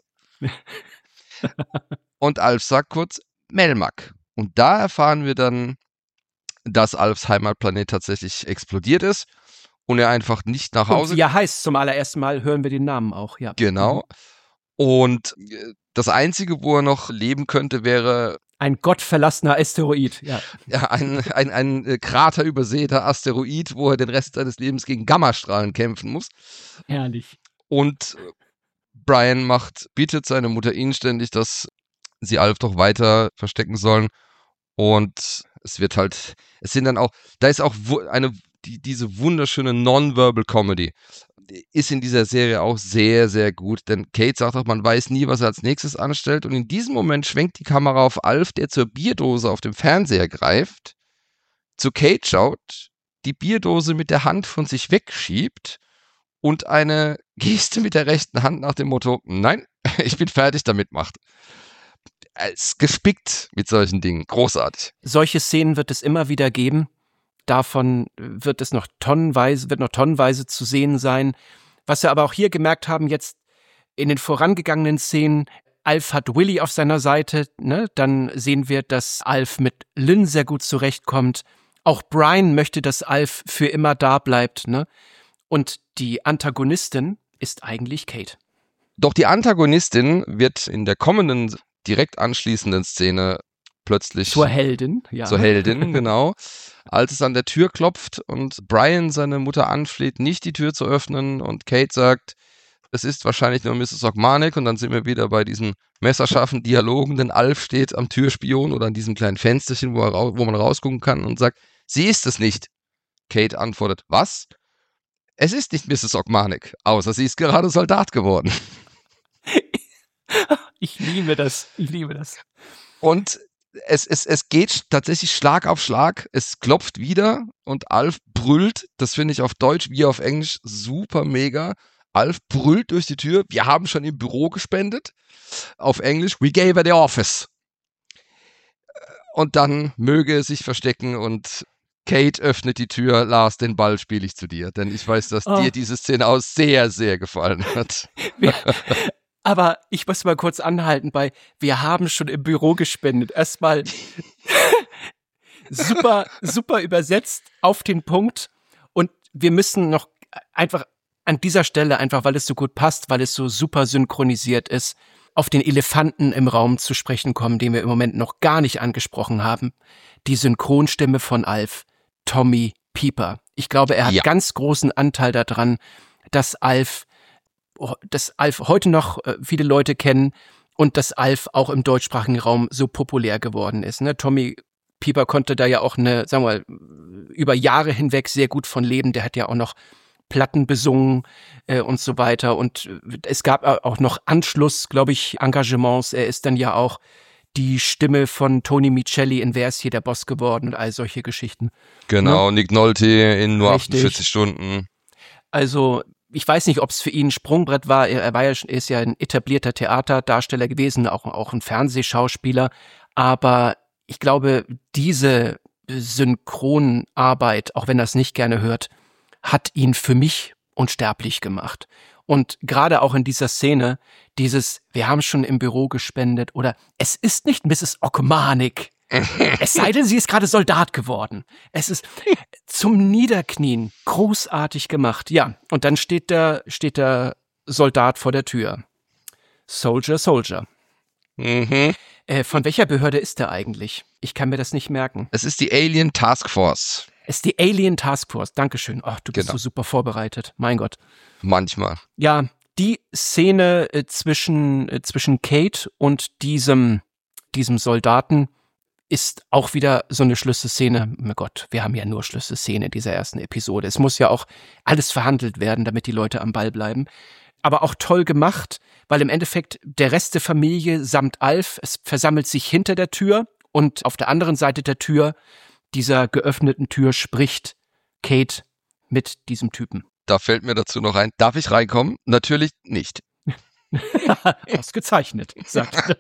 Und Alf sagt kurz, Melmac. Und da erfahren wir dann, dass Alfs Heimatplanet tatsächlich explodiert ist. Und er einfach nicht nach Hause. Und ja, heißt zum allerersten Mal hören wir den Namen auch, ja. Genau. Und das Einzige, wo er noch leben könnte, wäre ein gottverlassener Asteroid, ja. Ja, ein kraterübersäter Asteroid, wo er den Rest seines Lebens gegen Gammastrahlen kämpfen muss. Herrlich. Und Brian bietet seine Mutter inständig, dass sie Alf doch weiter verstecken sollen. Und es sind dann auch, da ist auch diese wunderschöne Non-Verbal Comedy ist in dieser Serie auch sehr, sehr gut, denn Kate sagt auch, man weiß nie, was er als nächstes anstellt, und in diesem Moment schwenkt die Kamera auf Alf, der zur Bierdose auf dem Fernseher greift, zu Kate schaut, die Bierdose mit der Hand von sich wegschiebt und eine Geste mit der rechten Hand nach dem Motto, nein, ich bin fertig damit macht. Er ist gespickt mit solchen Dingen, großartig. Solche Szenen wird es immer wieder geben. Davon wird noch tonnenweise zu sehen sein. Was wir aber auch hier gemerkt haben, jetzt in den vorangegangenen Szenen, Alf hat Willy auf seiner Seite, ne? Dann sehen wir, dass Alf mit Lynn sehr gut zurechtkommt. Auch Brian möchte, dass Alf für immer da bleibt, ne? Und die Antagonistin ist eigentlich Kate. Doch die Antagonistin wird in der kommenden, direkt anschließenden Szene plötzlich zur Heldin, ja. Zur Heldin, genau. Als es an der Tür klopft und Brian seine Mutter anfleht, nicht die Tür zu öffnen, und Kate sagt, es ist wahrscheinlich nur Mrs. Ogmanik, und dann sind wir wieder bei diesen messerscharfen Dialogen, denn Alf steht am Türspion oder an diesem kleinen Fensterchen, wo man rausgucken kann, und sagt, sie ist es nicht. Kate antwortet, was? Es ist nicht Mrs. Ogmanik, außer sie ist gerade Soldat geworden. Ich liebe das. Und es geht tatsächlich Schlag auf Schlag. Es klopft wieder und Alf brüllt. Das finde ich auf Deutsch wie auf Englisch super mega. Alf brüllt durch die Tür. Wir haben schon im Büro gespendet. Auf Englisch, we gave her the office. Und dann möge es sich verstecken und Kate öffnet die Tür. Lars, den Ball spiele ich zu dir. Denn ich weiß, dass dir diese Szene auch sehr, sehr gefallen hat. Aber ich muss mal kurz anhalten wir haben schon im Büro gespendet. Erstmal super übersetzt auf den Punkt. Und wir müssen noch einfach an dieser Stelle, einfach weil es so gut passt, weil es so super synchronisiert ist, auf den Elefanten im Raum zu sprechen kommen, den wir im Moment noch gar nicht angesprochen haben. Die Synchronstimme von Alf, Tommy Pieper. Ich glaube, er hat ganz großen Anteil daran, dass Alf heute noch viele Leute kennen und dass Alf auch im deutschsprachigen Raum so populär geworden ist. Ne? Tommy Pieper konnte da ja auch über Jahre hinweg sehr gut von leben. Der hat ja auch noch Platten besungen und so weiter. Und es gab auch noch Anschluss, glaube ich, Engagements. Er ist dann ja auch die Stimme von Tony Micelli in Wer ist hier der Boss geworden und all solche Geschichten. Genau, ne? Nick Nolte in nur Richtig. 48 Stunden. Also ich weiß nicht, ob es für ihn ein Sprungbrett war. Er ist ja ein etablierter Theaterdarsteller gewesen, auch ein Fernsehschauspieler. Aber ich glaube, diese Synchronarbeit, auch wenn er es nicht gerne hört, hat ihn für mich unsterblich gemacht. Und gerade auch in dieser Szene, wir haben schon im Büro gespendet oder es ist nicht Mrs. Ogmanik. Es sei denn, sie ist gerade Soldat geworden. Es ist zum Niederknien großartig gemacht. Ja, und dann steht der Soldat vor der Tür. Soldier. Mhm. Von welcher Behörde ist er eigentlich? Ich kann mir das nicht merken. Es ist die Alien Task Force. Es ist die Alien Task Force. Dankeschön. Ach, du bist so super vorbereitet. Mein Gott. Manchmal. Ja, die Szene zwischen Kate und diesem Soldaten ist auch wieder so eine Schlüsselszene. Oh Gott, wir haben ja nur Schlüsselszene in dieser ersten Episode. Es muss ja auch alles verhandelt werden, damit die Leute am Ball bleiben. Aber auch toll gemacht, weil im Endeffekt der Rest der Familie samt Alf, es versammelt sich hinter der Tür und auf der anderen Seite der Tür, dieser geöffneten Tür, spricht Kate mit diesem Typen. Da fällt mir dazu noch ein, darf ich reinkommen? Natürlich nicht. Ausgezeichnet, sagt er.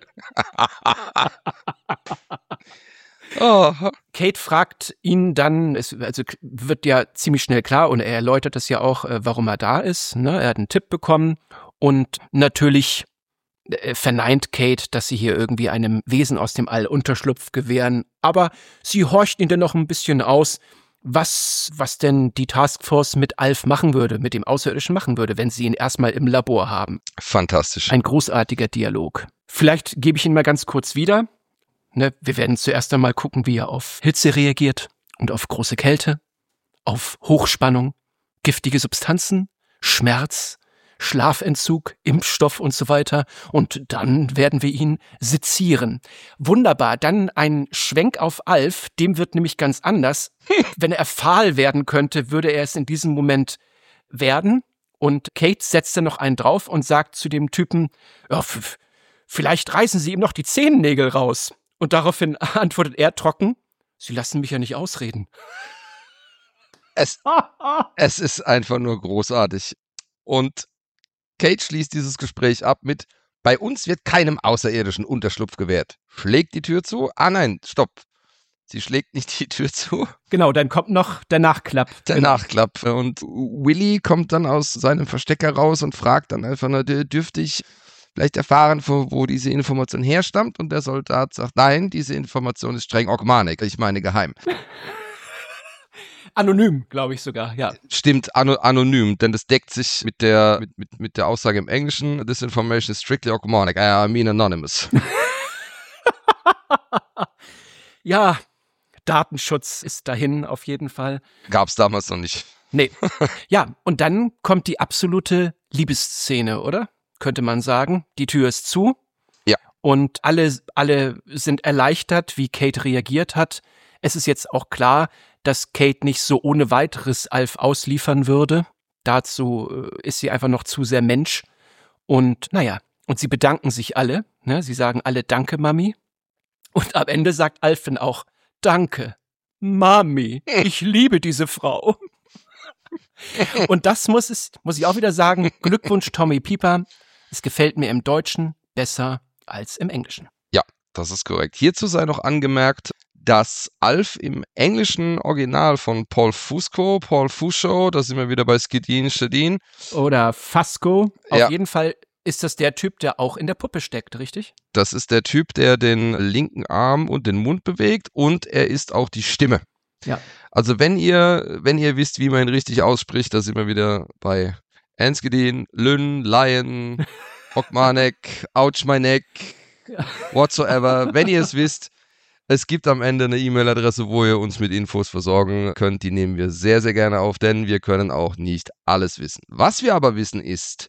Oh. Kate fragt ihn dann, wird ja ziemlich schnell klar und er erläutert das ja auch, warum er da ist. Ne? Er hat einen Tipp bekommen und natürlich verneint Kate, dass sie hier irgendwie einem Wesen aus dem All Unterschlupf gewähren. Aber sie horcht ihn dann noch ein bisschen aus, was denn die Taskforce mit Alf machen würde, mit dem Außerirdischen machen würde, wenn sie ihn erstmal im Labor haben. Fantastisch. Ein großartiger Dialog. Vielleicht gebe ich ihn mal ganz kurz wieder. Ne, wir werden zuerst einmal gucken, wie er auf Hitze reagiert und auf große Kälte, auf Hochspannung, giftige Substanzen, Schmerz, Schlafentzug, Impfstoff und so weiter. Und dann werden wir ihn sezieren. Wunderbar. Dann ein Schwenk auf Alf. Dem wird nämlich ganz anders. Wenn er fahl werden könnte, würde er es in diesem Moment werden. Und Kate setzt dann noch einen drauf und sagt zu dem Typen, ja, vielleicht reißen Sie ihm noch die Zehennägel raus. Und daraufhin antwortet er trocken, Sie lassen mich ja nicht ausreden. Es ist einfach nur großartig. Und Kate schließt dieses Gespräch ab mit, bei uns wird keinem Außerirdischen Unterschlupf gewährt. Schlägt die Tür zu? Ah nein, stopp. Sie schlägt nicht die Tür zu. Genau, dann kommt noch der Nachklapp. Der Nachklapp. Und Willy kommt dann aus seinem Verstecker raus und fragt dann einfach nur, dürfte ich vielleicht erfahren, wo diese Information herstammt? Und der Soldat sagt, nein, diese Information ist streng Ogmanik, ich meine geheim. Anonym, glaube ich sogar, ja. Stimmt, anonym, denn das deckt sich mit der Aussage im Englischen, this information is strictly Ogmanik, I mean anonymous. Ja, Datenschutz ist dahin auf jeden Fall. Gab's damals noch nicht. Nee. Ja, und dann kommt die absolute Liebesszene, oder? Könnte man sagen. Die Tür ist zu. Ja. Und alle sind erleichtert, wie Kate reagiert hat. Es ist jetzt auch klar, dass Kate nicht so ohne weiteres Alf ausliefern würde. Dazu ist sie einfach noch zu sehr Mensch. Und naja, und sie bedanken sich alle. Ne? Sie sagen alle Danke, Mami. Und am Ende sagt Alf dann auch Danke, Mami. Ich liebe diese Frau. Und das muss ich auch wieder sagen, Glückwunsch Tommy Pieper. Es gefällt mir im Deutschen besser als im Englischen. Ja, das ist korrekt. Hierzu sei noch angemerkt, dass Alf im englischen Original von Paul Fusco, da sind wir wieder bei Skidin. Oder Fasco. Auf Ja. jeden Fall ist das der Typ, der auch in der Puppe steckt, richtig? Das ist der Typ, der den linken Arm und den Mund bewegt und er ist auch die Stimme. Ja. Also wenn ihr wisst, wie man ihn richtig ausspricht, da sind wir wieder bei Enskedin, Lynn, Lion, Ogmanek, Ouch my neck, whatsoever. Wenn ihr es wisst, es gibt am Ende eine E-Mail-Adresse, wo ihr uns mit Infos versorgen könnt. Die nehmen wir sehr, sehr gerne auf, denn wir können auch nicht alles wissen. Was wir aber wissen ist,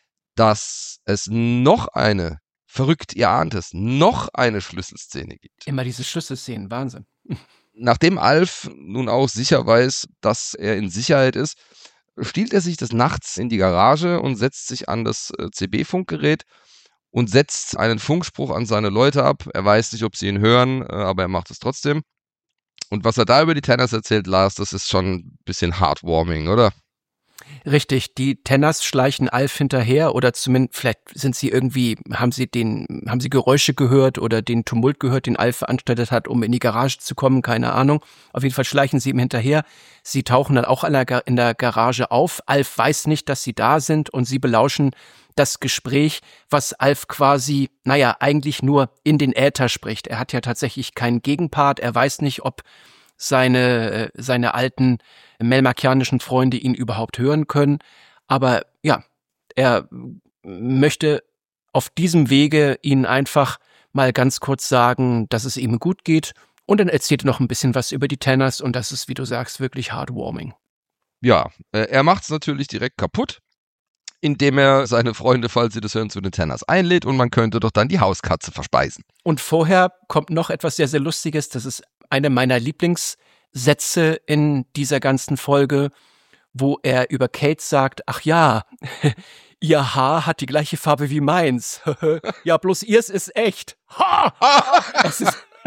dass es noch eine, verrückt, ihr ahnt es, noch eine Schlüsselszene gibt. Immer diese Schlüsselszenen, Wahnsinn. Nachdem Alf nun auch sicher weiß, dass er in Sicherheit ist, stiehlt er sich des Nachts in die Garage und setzt sich an das CB-Funkgerät und setzt einen Funkspruch an seine Leute ab. Er weiß nicht, ob sie ihn hören, aber er macht es trotzdem. Und was er da über die Tenners erzählt, Lars, das ist schon ein bisschen heartwarming, oder? Richtig, die Tenners schleichen Alf hinterher oder zumindest, vielleicht sind sie irgendwie, haben sie Geräusche gehört oder den Tumult gehört, den Alf veranstaltet hat, um in die Garage zu kommen, keine Ahnung. Auf jeden Fall schleichen sie ihm hinterher. Sie tauchen dann auch in der Garage auf. Alf weiß nicht, dass sie da sind und sie belauschen das Gespräch, was Alf quasi, eigentlich nur in den Äther spricht. Er hat ja tatsächlich keinen Gegenpart. Er weiß nicht, ob seine alten melmakianischen Freunde ihn überhaupt hören können. Aber ja, er möchte auf diesem Wege ihnen einfach mal ganz kurz sagen, dass es ihm gut geht. Und dann erzählt er noch ein bisschen was über die Tenners und das ist, wie du sagst, wirklich heartwarming. Ja, er macht es natürlich direkt kaputt, indem er seine Freunde, falls sie das hören, zu den Tenners einlädt und man könnte doch dann die Hauskatze verspeisen. Und vorher kommt noch etwas sehr, sehr Lustiges. Das ist eine meiner Lieblingssätze in dieser ganzen Folge, wo er über Kate sagt, ach ja, ihr Haar hat die gleiche Farbe wie meins. Ja, bloß ihrs ist echt. Ha! Es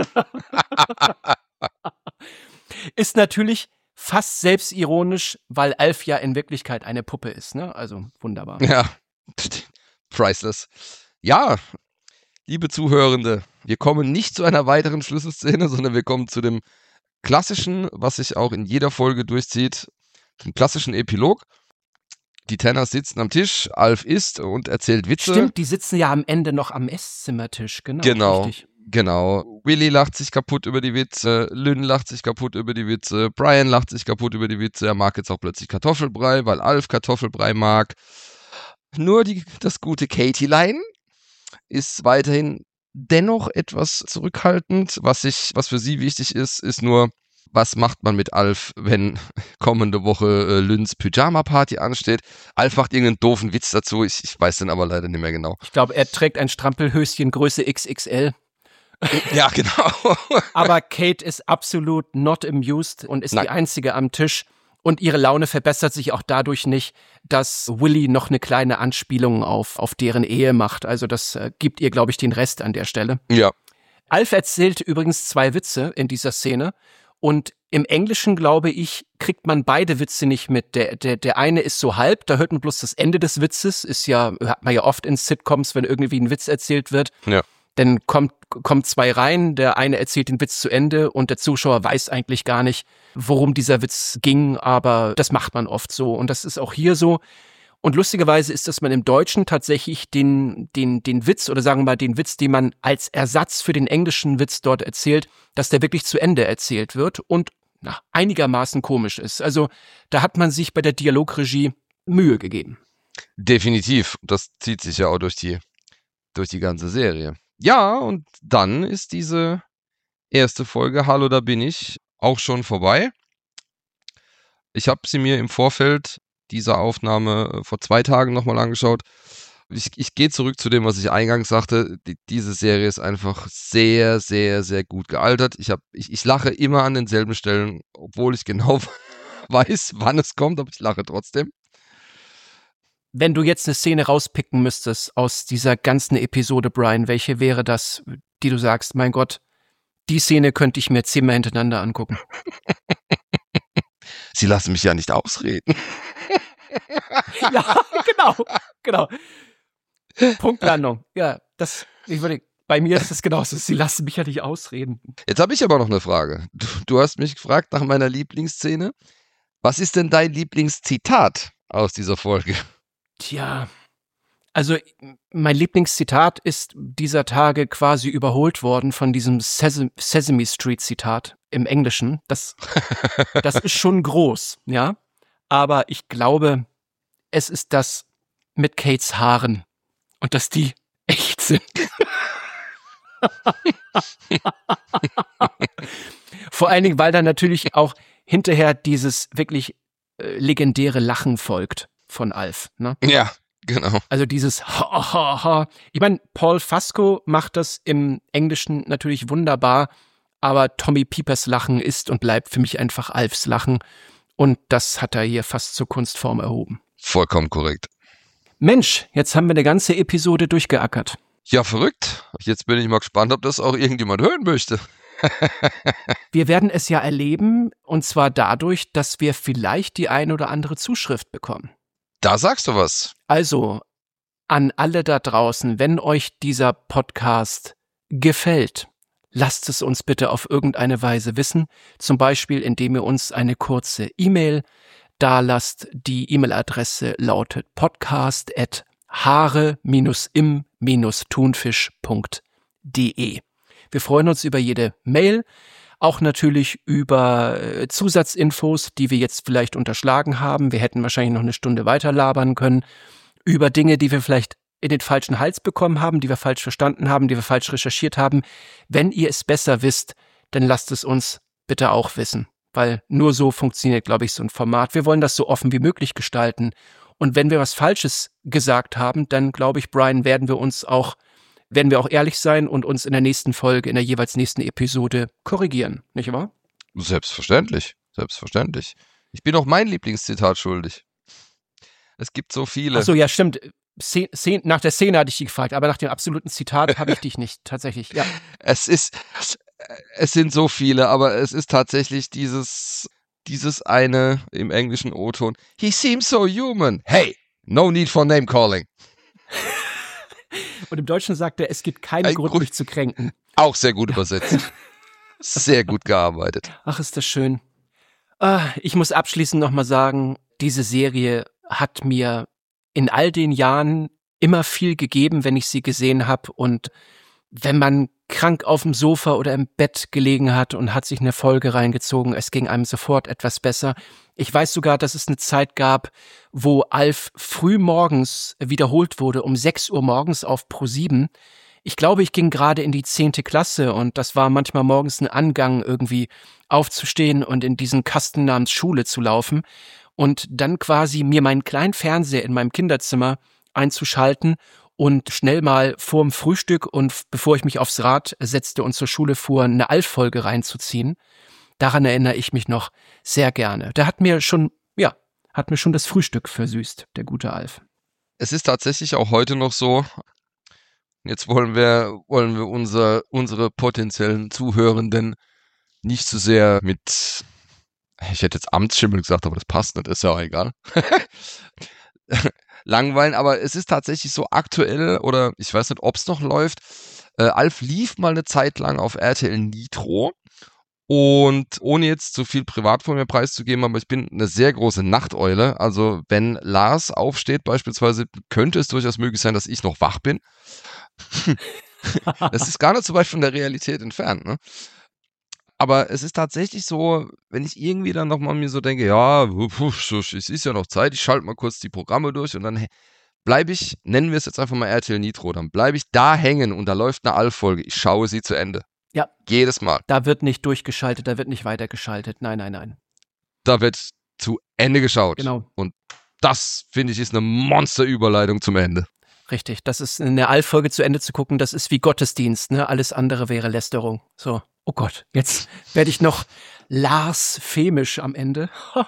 ist natürlich fast selbstironisch, weil Alf ja in Wirklichkeit eine Puppe ist, ne? Also wunderbar. Ja, priceless. Ja, liebe Zuhörende, wir kommen nicht zu einer weiteren Schlüsselszene, sondern wir kommen zu dem klassischen, was sich auch in jeder Folge durchzieht, dem klassischen Epilog. Die Tenners sitzen am Tisch, Alf isst und erzählt Witze. Stimmt, die sitzen ja am Ende noch am Esszimmertisch, genau. Richtig. Genau. Willy lacht sich kaputt über die Witze, Lynn lacht sich kaputt über die Witze, Brian lacht sich kaputt über die Witze, er mag jetzt auch plötzlich Kartoffelbrei, weil Alf Kartoffelbrei mag. Nur das gute Katie-Lein ist weiterhin dennoch etwas zurückhaltend. Was für sie wichtig ist nur, was macht man mit Alf, wenn kommende Woche Lynns Pyjama-Party ansteht? Alf macht irgendeinen doofen Witz dazu, ich weiß den aber leider nicht mehr genau. Ich glaube, er trägt ein Strampelhöschen Größe XXL. Ja, genau. Aber Kate ist absolut not amused und ist die Einzige am Tisch. Und ihre Laune verbessert sich auch dadurch nicht, dass Willy noch eine kleine Anspielung auf deren Ehe macht. Also das gibt ihr, glaube ich, den Rest an der Stelle. Ja. Alf erzählt übrigens 2 Witze in dieser Szene. Und im Englischen, glaube ich, kriegt man beide Witze nicht mit. Der eine ist so halb, da hört man bloß das Ende des Witzes. Hat man ja oft in Sitcoms, wenn irgendwie ein Witz erzählt wird. Ja. Dann kommt 2 rein, der eine erzählt den Witz zu Ende und der Zuschauer weiß eigentlich gar nicht, worum dieser Witz ging, aber das macht man oft so und das ist auch hier so. Und lustigerweise ist, dass man im Deutschen tatsächlich den Witz oder sagen wir mal den Witz, den man als Ersatz für den englischen Witz dort erzählt, dass der wirklich zu Ende erzählt wird und einigermaßen komisch ist. Also da hat man sich bei der Dialogregie Mühe gegeben. Definitiv. Das zieht sich ja auch durch die ganze Serie. Ja, und dann ist diese erste Folge Hallo, da bin ich auch schon vorbei. Ich habe sie mir im Vorfeld dieser Aufnahme vor 2 Tagen nochmal angeschaut. Ich gehe zurück zu dem, was ich eingangs sagte. Diese Serie ist einfach sehr, sehr, sehr gut gealtert. Ich lache immer an denselben Stellen, obwohl ich genau weiß, wann es kommt, aber ich lache trotzdem. Wenn du jetzt eine Szene rauspicken müsstest aus dieser ganzen Episode, Brian, welche wäre das, die du sagst, mein Gott, die Szene könnte ich mir 10-mal hintereinander angucken? Sie lassen mich ja nicht ausreden. Ja, genau. Punktlandung. Ja, bei mir ist es genauso. Sie lassen mich ja nicht ausreden. Jetzt habe ich aber noch eine Frage. Du hast mich gefragt nach meiner Lieblingsszene. Was ist denn dein Lieblingszitat aus dieser Folge? Tja, also mein Lieblingszitat ist dieser Tage quasi überholt worden von diesem Sesame Street Zitat im Englischen. Das ist schon groß, ja. Aber ich glaube, es ist das mit Kates Haaren und dass die echt sind. Vor allen Dingen, weil da natürlich auch hinterher dieses wirklich legendäre Lachen folgt von Alf. Ne? Ja, genau. Also dieses ha, ha, ha. Ich meine, Paul Fasco macht das im Englischen natürlich wunderbar, aber Tommy Piepers Lachen ist und bleibt für mich einfach Alfs Lachen. Und das hat er hier fast zur Kunstform erhoben. Vollkommen korrekt. Mensch, jetzt haben wir eine ganze Episode durchgeackert. Ja, verrückt. Jetzt bin ich mal gespannt, ob das auch irgendjemand hören möchte. Wir werden es ja erleben, und zwar dadurch, dass wir vielleicht die ein oder andere Zuschrift bekommen. Da sagst du was. Also, an alle da draußen, wenn euch dieser Podcast gefällt, lasst es uns bitte auf irgendeine Weise wissen, zum Beispiel indem ihr uns eine kurze E-Mail dalasst. Die E-Mail-Adresse lautet podcast@haare-im-thunfisch.de. Wir freuen uns über jede Mail, auch natürlich über Zusatzinfos, die wir jetzt vielleicht unterschlagen haben. Wir hätten wahrscheinlich noch eine Stunde weiter labern können, über Dinge, die wir vielleicht in den falschen Hals bekommen haben, die wir falsch verstanden haben, die wir falsch recherchiert haben. Wenn ihr es besser wisst, dann lasst es uns bitte auch wissen, weil nur so funktioniert, glaube ich, so ein Format. Wir wollen das so offen wie möglich gestalten. Und wenn wir was Falsches gesagt haben, dann, glaube ich, Brian, werden wir auch ehrlich sein und uns in der nächsten Folge, in der jeweils nächsten Episode korrigieren, nicht wahr? Selbstverständlich. Ich bin auch mein Lieblingszitat schuldig. Es gibt so viele. Ach so, ja, stimmt. Nach der Szene hatte ich dich gefragt, aber nach dem absoluten Zitat habe ich dich nicht, tatsächlich, ja. Es sind so viele, aber es ist tatsächlich dieses eine im englischen O-Ton. He seems so human. Hey, no need for name calling. Und im Deutschen sagt er, es gibt keinen Grund, mich zu kränken. Auch sehr gut übersetzt. Sehr gut gearbeitet. Ach, ist das schön. Ich muss abschließend nochmal sagen, diese Serie hat mir in all den Jahren immer viel gegeben, wenn ich sie gesehen habe. Und wenn man krank auf dem Sofa oder im Bett gelegen hat und hat sich eine Folge reingezogen, es ging einem sofort etwas besser. Ich weiß sogar, dass es eine Zeit gab, wo Alf früh morgens wiederholt wurde, um 6 Uhr morgens auf Pro7. Ich glaube, ich ging gerade in die 10. Klasse und das war manchmal morgens ein Angang, irgendwie aufzustehen und in diesen Kasten namens Schule zu laufen und dann quasi mir meinen kleinen Fernseher in meinem Kinderzimmer einzuschalten und schnell mal vorm Frühstück und bevor ich mich aufs Rad setzte und zur Schule fuhr, eine Alf-Folge reinzuziehen. Daran erinnere ich mich noch sehr gerne. Der hat mir schon das Frühstück versüßt, der gute Alf. Es ist tatsächlich auch heute noch so. Jetzt wollen wir unsere potenziellen Zuhörenden nicht so sehr mit, ich hätte jetzt Amtsschimmel gesagt, aber das passt nicht, ist ja auch egal. Langweilen, aber es ist tatsächlich so aktuell, oder ich weiß nicht, ob es noch läuft. Alf lief mal eine Zeit lang auf RTL Nitro. Und ohne jetzt zu viel privat von mir preiszugeben, aber ich bin eine sehr große Nachteule. Also wenn Lars aufsteht beispielsweise, könnte es durchaus möglich sein, dass ich noch wach bin. Das ist gar nicht so weit von der Realität entfernt, ne? Aber es ist tatsächlich so, wenn ich irgendwie dann nochmal mir so denke, ja, es ist ja noch Zeit, ich schalte mal kurz die Programme durch und dann bleibe ich, nennen wir es jetzt einfach mal RTL Nitro, dann bleibe ich da hängen und da läuft eine Alf-Folge. Ich schaue sie zu Ende. Ja. Jedes Mal. Da wird nicht durchgeschaltet, da wird nicht weitergeschaltet. Nein. Da wird zu Ende geschaut. Genau. Und das, finde ich, ist eine Monsterüberleitung zum Ende. Richtig, das ist eine Alf-Folge zu Ende zu gucken, das ist wie Gottesdienst, ne? Alles andere wäre Lästerung. So, oh Gott, jetzt werde ich noch blasphemisch am Ende.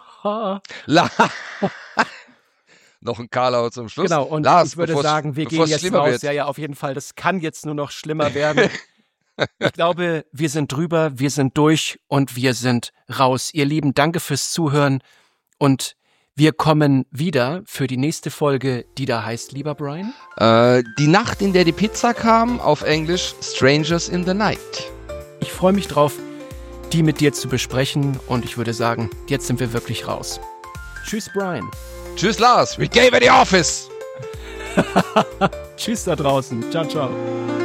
Noch ein Karlauer zum Schluss. Genau, und Lars, ich würde sagen, wir gehen jetzt raus. Ja, auf jeden Fall, das kann jetzt nur noch schlimmer werden. Ich glaube, wir sind drüber, wir sind durch und wir sind raus. Ihr Lieben, danke fürs Zuhören und wir kommen wieder für die nächste Folge, die da heißt, lieber Brian? Die Nacht, in der die Pizza kam, auf Englisch Strangers in the Night. Ich freue mich drauf, die mit dir zu besprechen und ich würde sagen, jetzt sind wir wirklich raus. Tschüss, Brian. Tschüss, Lars. We gave it the office. Tschüss da draußen. Ciao, ciao.